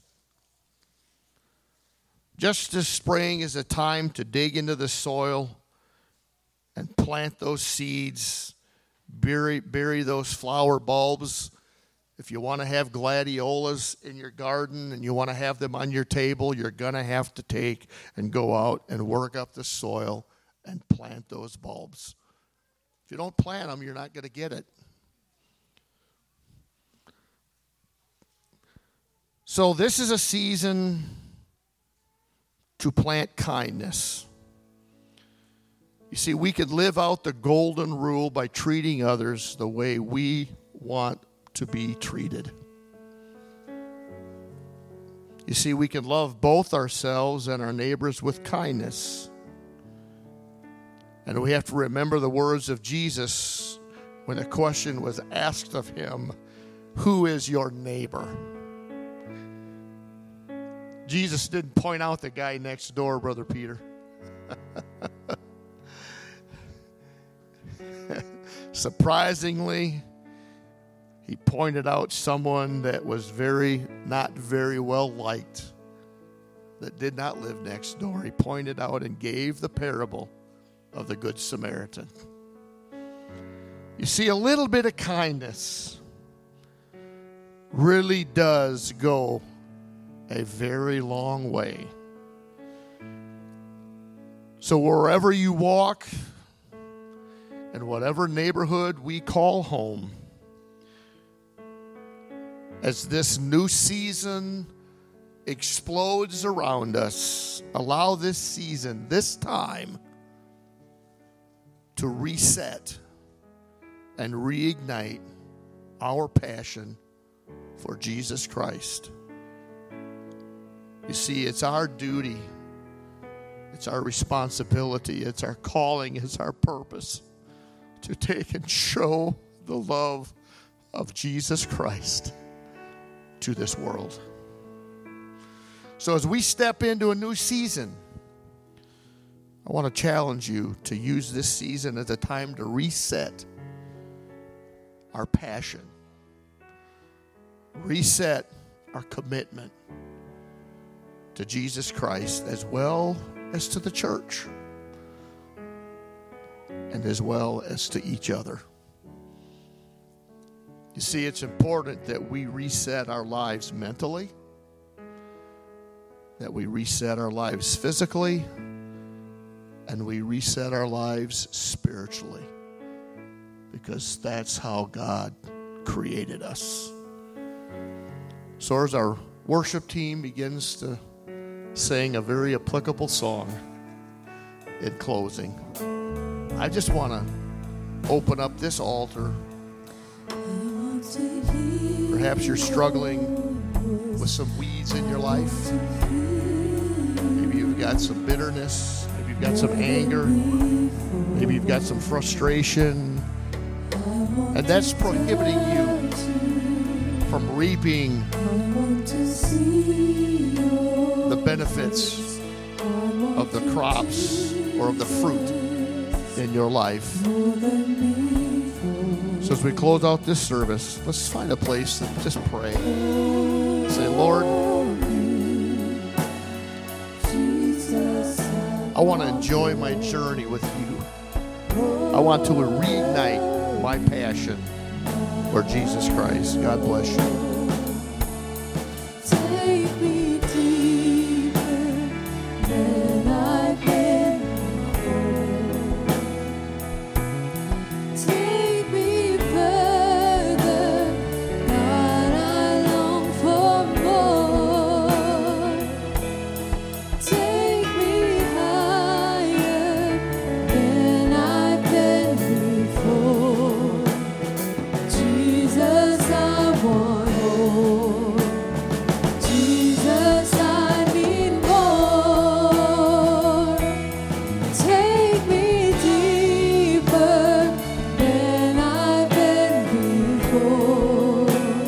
Just as spring is a time to dig into the soil and plant those seeds, bury, bury those flower bulbs. If you want to have gladiolas in your garden and you want to have them on your table, you're going to have to take and go out and work up the soil and plant those bulbs. If you don't plant them, you're not going to get it. So this is a season to plant kindness. You see, we could live out the golden rule by treating others the way we want to be treated. You see, we can love both ourselves and our neighbors with kindness. And we have to remember the words of Jesus when a question was asked of him, "Who is your neighbor?" Jesus didn't point out the guy next door, Brother Peter. Surprisingly, He pointed out someone that was very, not very well liked, that did not live next door. He pointed out and gave the parable of the Good Samaritan. You see, a little bit of kindness really does go a very long way. So wherever you walk, in whatever neighborhood we call home, as this new season explodes around us, allow this season, this time, to reset and reignite our passion for Jesus Christ. You see, it's our duty, it's our responsibility, it's our calling, it's our purpose to take and show the love of Jesus Christ to this world. So as we step into a new season, I want to challenge you to use this season as a time to reset our passion, reset our commitment to Jesus Christ, as well as to the church, and as well as to each other. You see, it's important that we reset our lives mentally, that we reset our lives physically, and we reset our lives spiritually, because that's how God created us. So as our worship team begins to sing a very applicable song in closing, I just want to open up this altar. Perhaps you're struggling with some weeds in your life. Maybe you've got some bitterness. Maybe you've got some anger. Maybe you've got some frustration. And that's prohibiting you from reaping the benefits of the crops or of the fruit in your life. So as we close out this service, let's find a place and just pray. Say, Lord, I want to enjoy my journey with you. I want to reignite my passion for Jesus Christ. God bless you. Take me deeper than I've been before. Take me further, God, I long for more. Take me higher than I've been before. Jesus, I want more. Jesus, I need more. Take me deeper than I've been before.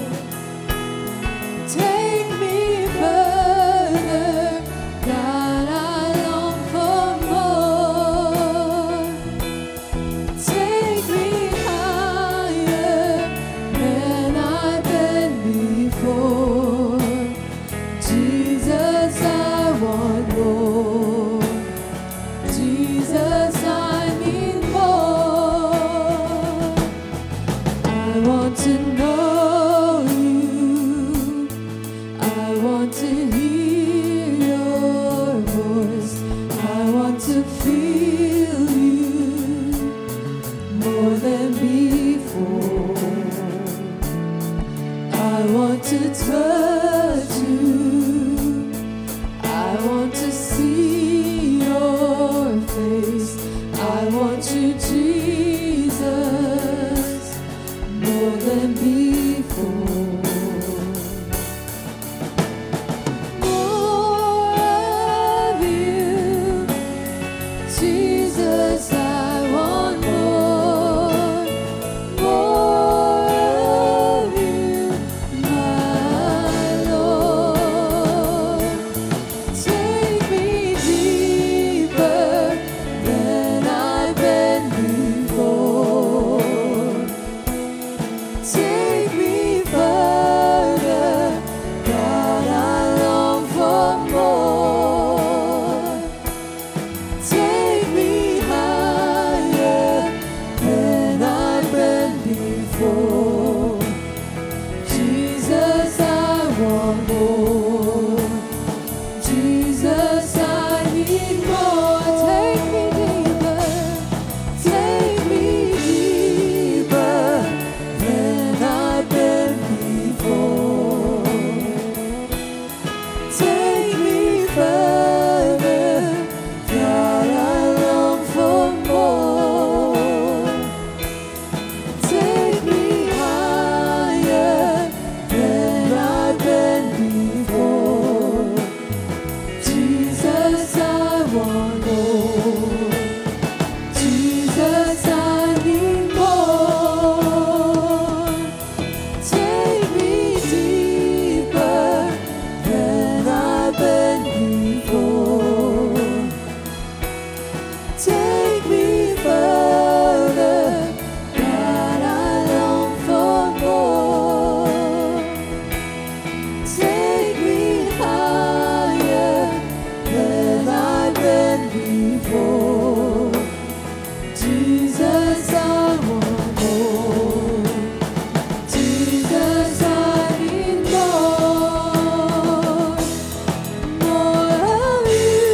Take me further, God, I long for more. Take me higher than I've been before. Jesus, I want more. Jesus, I need more. I want to know you. I want to hear your voice. I want to feel you more than before. I want to touch you. I want to see your face. I want you, Jesus, more than before. More of you, Jesus, I want more. More of you, my before. Jesus, I want more. Jesus, I need more. Take me deeper, take me deeper than I've been before. Take me further, God, I long for more. Take me higher than I've been before. Jesus, I want more. Jesus, I need more. Take me deeper than I've been before. Take me further, God, I long for more. Take me higher than I've been before. Jesus, I want more. Jesus, I need more. More of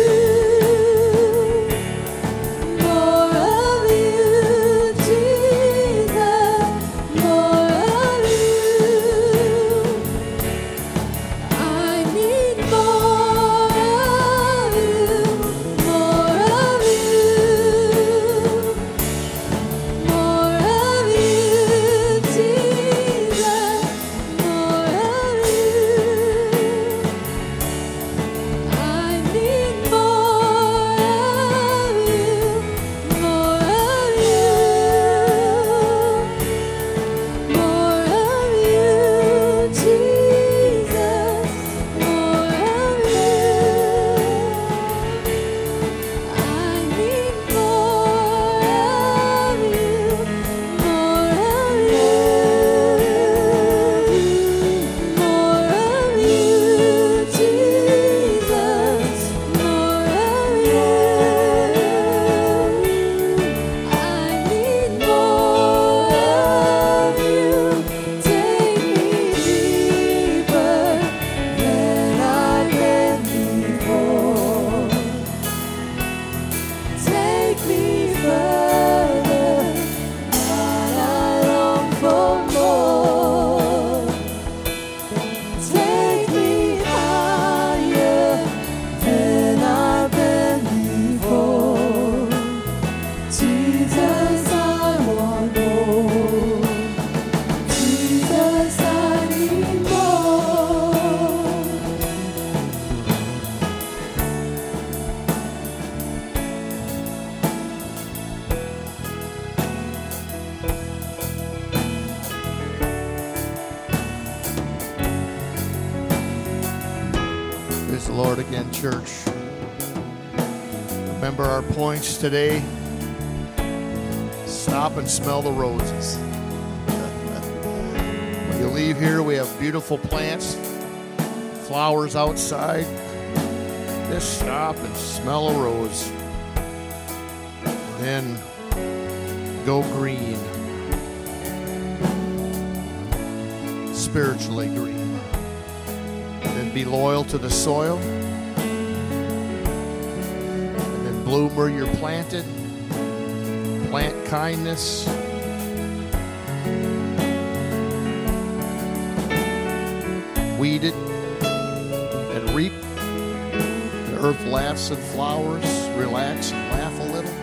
you. More of you, Jesus. More of you. I need more of you, more of you, more of you, Jesus, more of you. I need more of you, more of you, more of you, Jesus, more of you. I need more of you, more of you, more of you, Jesus, more of you. I need more of you. Take me deeper than I've been before. Take me further, God, I long for more. Take me higher than I've been before. Jesus, I want more. Jesus, I need more. Praise the Lord again, church. Remember our points today. Stop and smell the roses. When you leave here, we have beautiful plants, flowers outside. Just stop and smell a rose. Then go green. Spiritually green. Then be loyal to the soil. And then bloom where you're planted. Plant kindness. Weed it and reap. The earth laughs and flowers. Relax and laugh a little.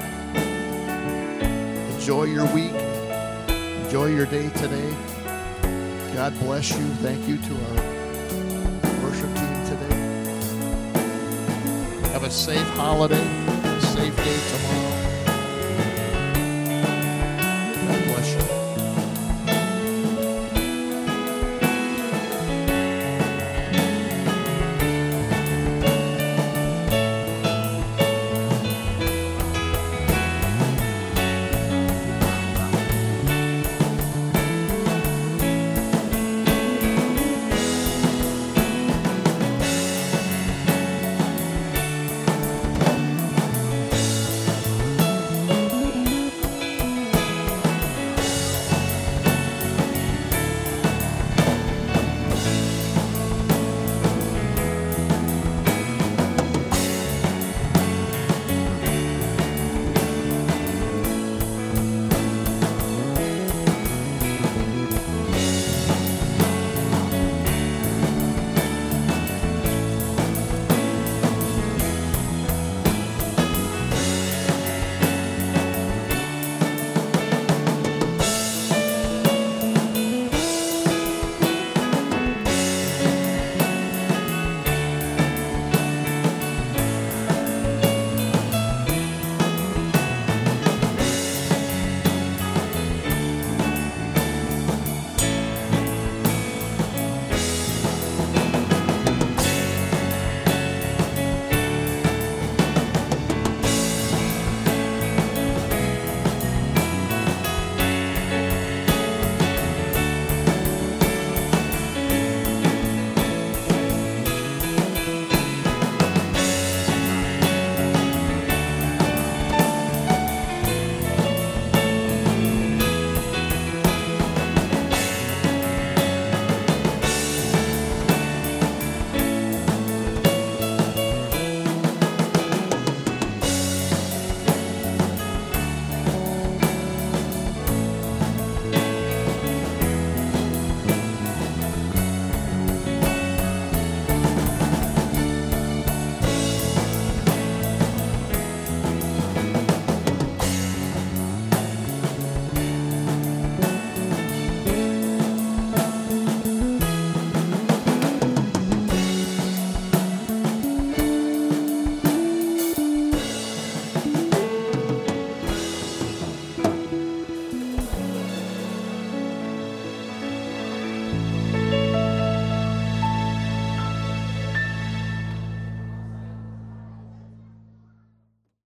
Enjoy your week. Enjoy your day today. God bless you. Thank you to our worship team today. Have a safe holiday, a safe day tomorrow.